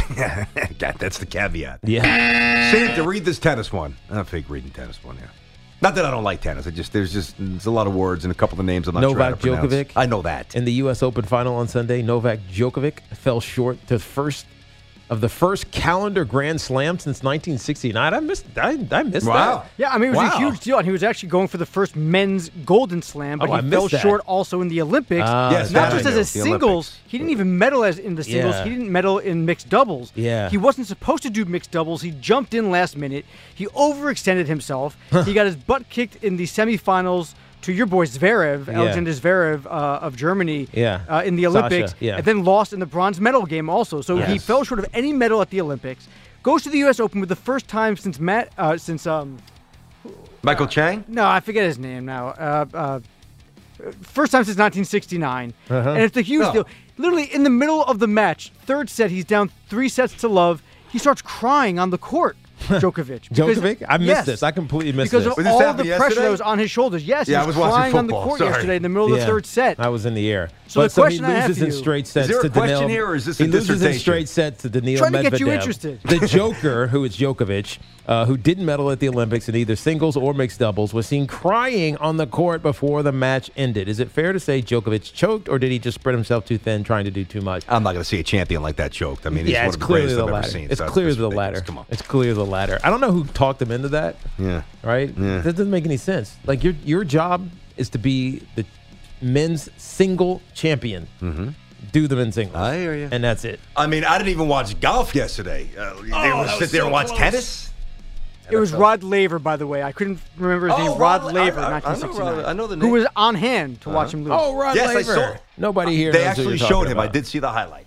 [SPEAKER 3] God, that's the caveat.
[SPEAKER 4] Yeah.
[SPEAKER 3] Sam, to read this tennis one. I'm fake reading tennis one here. Not that I don't like tennis. I just there's just there's a lot of words and a couple of names I'm not sure how
[SPEAKER 4] Novak
[SPEAKER 3] to pronounce.
[SPEAKER 4] Djokovic.
[SPEAKER 3] I know that.
[SPEAKER 4] In the U S Open final on Sunday, Novak Djokovic fell short to first of the first calendar Grand Slam since nineteen sixty-nine. I missed I, I missed
[SPEAKER 3] Wow.
[SPEAKER 4] that.
[SPEAKER 5] Yeah, I mean, it was
[SPEAKER 4] Wow.
[SPEAKER 5] a huge deal, and he was actually going for the first men's golden slam, but
[SPEAKER 4] Oh, I
[SPEAKER 5] he
[SPEAKER 4] missed
[SPEAKER 5] fell
[SPEAKER 4] that.
[SPEAKER 5] short also in the Olympics.
[SPEAKER 4] Ah,
[SPEAKER 3] Yes,
[SPEAKER 5] Not
[SPEAKER 3] that
[SPEAKER 5] just
[SPEAKER 3] I
[SPEAKER 5] as
[SPEAKER 3] knew,
[SPEAKER 5] a
[SPEAKER 3] the
[SPEAKER 5] singles,
[SPEAKER 3] Olympics.
[SPEAKER 5] he didn't even medal as in the singles.
[SPEAKER 4] Yeah.
[SPEAKER 5] He didn't medal in mixed doubles.
[SPEAKER 4] Yeah.
[SPEAKER 5] He wasn't supposed to do mixed doubles. He jumped in last minute. He overextended himself. He got his butt kicked in the semifinals to your boy Zverev,
[SPEAKER 4] Yeah.
[SPEAKER 5] Alexander Zverev uh, of Germany,
[SPEAKER 4] Yeah.
[SPEAKER 5] uh, in the
[SPEAKER 4] Sasha,
[SPEAKER 5] Olympics,
[SPEAKER 4] yeah.
[SPEAKER 5] and then lost in the bronze medal game also. So he
[SPEAKER 4] Yes.
[SPEAKER 5] fell short of any medal at the Olympics. Goes to the U S Open for the first time since Matt, uh, since um,
[SPEAKER 3] Michael Chang?
[SPEAKER 5] no, I forget his name now. Uh, uh, first time since nineteen sixty-nine,
[SPEAKER 4] Uh-huh.
[SPEAKER 5] and it's a huge
[SPEAKER 3] Oh.
[SPEAKER 5] deal. Literally in the middle of the match, third set, he's down three sets to love. He starts crying on the court. Djokovic. Because-
[SPEAKER 4] Djokovic? I missed
[SPEAKER 5] yes,
[SPEAKER 4] this. I completely missed
[SPEAKER 5] because
[SPEAKER 4] this.
[SPEAKER 5] of
[SPEAKER 3] Was this
[SPEAKER 5] all
[SPEAKER 3] happening
[SPEAKER 5] the pressure
[SPEAKER 3] yesterday?
[SPEAKER 5] that was on his shoulders. Yes,
[SPEAKER 3] Yeah,
[SPEAKER 5] he
[SPEAKER 3] I
[SPEAKER 5] was,
[SPEAKER 3] was watching
[SPEAKER 5] crying on the
[SPEAKER 3] football.
[SPEAKER 5] court
[SPEAKER 3] Sorry.
[SPEAKER 5] yesterday in the middle of the
[SPEAKER 4] Yeah.
[SPEAKER 5] third set.
[SPEAKER 4] I was in the air.
[SPEAKER 5] So
[SPEAKER 4] but
[SPEAKER 5] the
[SPEAKER 4] so
[SPEAKER 5] question
[SPEAKER 4] he
[SPEAKER 5] I have
[SPEAKER 4] loses
[SPEAKER 5] for
[SPEAKER 4] in
[SPEAKER 5] you-
[SPEAKER 4] straight
[SPEAKER 3] Is
[SPEAKER 4] sets
[SPEAKER 3] there a
[SPEAKER 4] to
[SPEAKER 3] question
[SPEAKER 4] Danil.
[SPEAKER 3] here, or is this
[SPEAKER 4] he
[SPEAKER 3] a
[SPEAKER 4] loses in
[SPEAKER 3] dissertation?
[SPEAKER 4] straight sets to Danil
[SPEAKER 5] Trying to
[SPEAKER 4] Medvedev.
[SPEAKER 5] get you interested.
[SPEAKER 4] The Joker, who is Djokovic, uh, who didn't medal at the Olympics in either singles or mixed doubles, was seen crying on the court before the match ended. Is it fair to say Djokovic choked, or did he just spread himself too thin trying to do too much?
[SPEAKER 3] I'm not going to see a champion like that choked. I mean, he's
[SPEAKER 4] yeah,
[SPEAKER 3] one
[SPEAKER 4] it's
[SPEAKER 3] of the
[SPEAKER 4] clearly
[SPEAKER 3] greatest
[SPEAKER 4] the
[SPEAKER 3] I've ever
[SPEAKER 4] latter.
[SPEAKER 3] seen.
[SPEAKER 4] It's
[SPEAKER 3] so
[SPEAKER 4] clear
[SPEAKER 3] it's
[SPEAKER 4] the
[SPEAKER 3] ridiculous.
[SPEAKER 4] latter.
[SPEAKER 3] Come on.
[SPEAKER 4] It's clear the latter. I don't know who talked him into that.
[SPEAKER 3] Yeah.
[SPEAKER 4] Right?
[SPEAKER 3] Yeah.
[SPEAKER 4] That doesn't make any sense. Like your your job is to be the men's single champion.
[SPEAKER 3] Mm-hmm.
[SPEAKER 4] Do the men's singles.
[SPEAKER 3] I hear you.
[SPEAKER 4] And that's it.
[SPEAKER 3] I mean, I didn't even watch golf yesterday. Uh, they
[SPEAKER 12] Oh,
[SPEAKER 3] would
[SPEAKER 12] that
[SPEAKER 3] sit
[SPEAKER 12] was
[SPEAKER 3] there
[SPEAKER 12] so
[SPEAKER 3] and watch
[SPEAKER 12] close.
[SPEAKER 3] tennis?
[SPEAKER 5] It was Rod Laver, by the way. I couldn't remember his name.
[SPEAKER 3] Oh,
[SPEAKER 5] Rod
[SPEAKER 3] Rod-
[SPEAKER 5] Laver,
[SPEAKER 3] I- I- I know
[SPEAKER 5] nineteen sixty-nine.
[SPEAKER 3] Rod- I know the
[SPEAKER 5] Who
[SPEAKER 3] name.
[SPEAKER 5] was on hand to watch
[SPEAKER 3] Uh-huh.
[SPEAKER 5] him lose.
[SPEAKER 4] Oh, Rod
[SPEAKER 3] Yes, I
[SPEAKER 4] Laver.
[SPEAKER 3] saw-
[SPEAKER 4] Nobody here
[SPEAKER 3] They
[SPEAKER 4] knows who
[SPEAKER 3] actually
[SPEAKER 4] you're
[SPEAKER 3] showed
[SPEAKER 4] talking
[SPEAKER 3] him. I
[SPEAKER 4] about.
[SPEAKER 3] did see the highlight.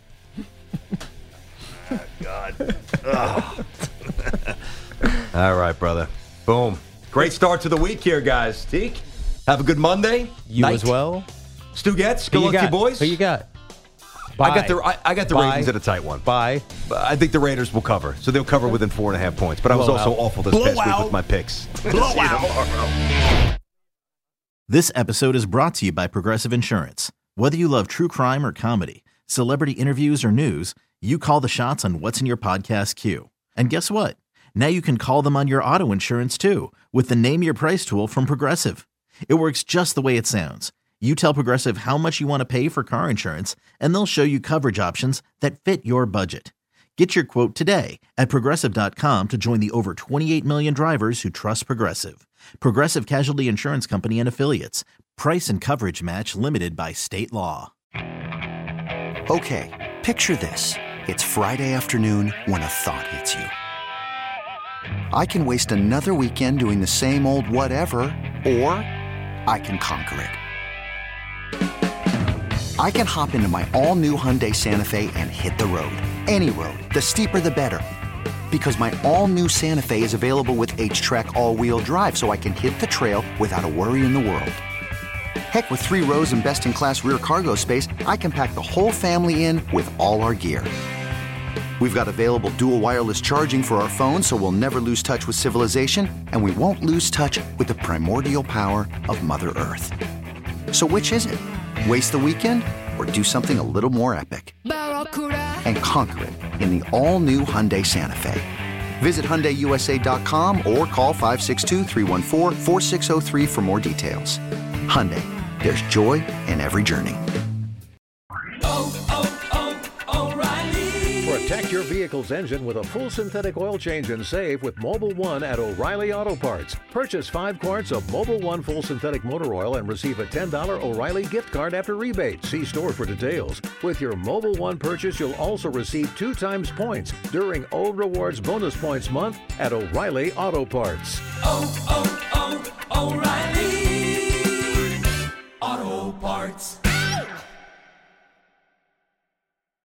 [SPEAKER 3] Oh, God. Ugh. All right, brother. Boom. Great start to the week here, guys. Teak, have a good Monday.
[SPEAKER 4] You
[SPEAKER 3] night.
[SPEAKER 4] as well.
[SPEAKER 3] Stu Getz,
[SPEAKER 4] Who
[SPEAKER 3] good
[SPEAKER 4] you
[SPEAKER 3] luck to you
[SPEAKER 4] got?
[SPEAKER 3] boys.
[SPEAKER 4] Who you got?
[SPEAKER 3] I got
[SPEAKER 4] Bye.
[SPEAKER 3] the I, I got the
[SPEAKER 4] Bye.
[SPEAKER 3] Ravens at a tight one.
[SPEAKER 4] Bye.
[SPEAKER 3] But I think the Raiders will cover, so they'll cover within four and a half points. But I was
[SPEAKER 4] Blowout.
[SPEAKER 3] also awful this past week
[SPEAKER 19] Blowout.
[SPEAKER 3] with my picks.
[SPEAKER 19] Blowout.
[SPEAKER 8] This episode is brought to you by Progressive Insurance. Whether you love true crime or comedy, celebrity interviews or news, you call the shots on what's in your podcast queue. And guess what? Now you can call them on your auto insurance too with the Name Your Price tool from Progressive. It works just the way it sounds. You tell Progressive how much you want to pay for car insurance, and they'll show you coverage options that fit your budget. Get your quote today at Progressive dot com to join the over twenty-eight million drivers who trust Progressive. Progressive Casualty Insurance Company and Affiliates. Price and coverage match limited by state law.
[SPEAKER 9] Okay, picture this. It's Friday afternoon when a thought hits you. I can waste another weekend doing the same old whatever, or I can conquer it. I can hop into my all-new Hyundai Santa Fe and hit the road. Any road. The steeper, the better. Because my all-new Santa Fe is available with H-Track all-wheel drive, so I can hit the trail without a worry in the world. Heck, with three rows and best-in-class rear cargo space, I can pack the whole family in with all our gear. We've got available dual wireless charging for our phones, so we'll never lose touch with civilization, and we won't lose touch with the primordial power of Mother Earth. So which is it? Waste the weekend or do something a little more epic? And conquer it in the all-new Hyundai Santa Fe. Visit Hyundai U S A dot com or call five six two, three one four, four six zero three for more details. Hyundai, there's joy in every journey.
[SPEAKER 20] Protect your vehicle's engine with a full synthetic oil change and save with Mobil one at O'Reilly Auto Parts. Purchase five quarts of Mobil one full synthetic motor oil and receive a ten dollars O'Reilly gift card after rebate. See store for details. With your Mobil one purchase, you'll also receive two times points during O Rewards Bonus Points Month at O'Reilly Auto Parts.
[SPEAKER 21] Oh, oh, oh, O'Reilly Auto Parts.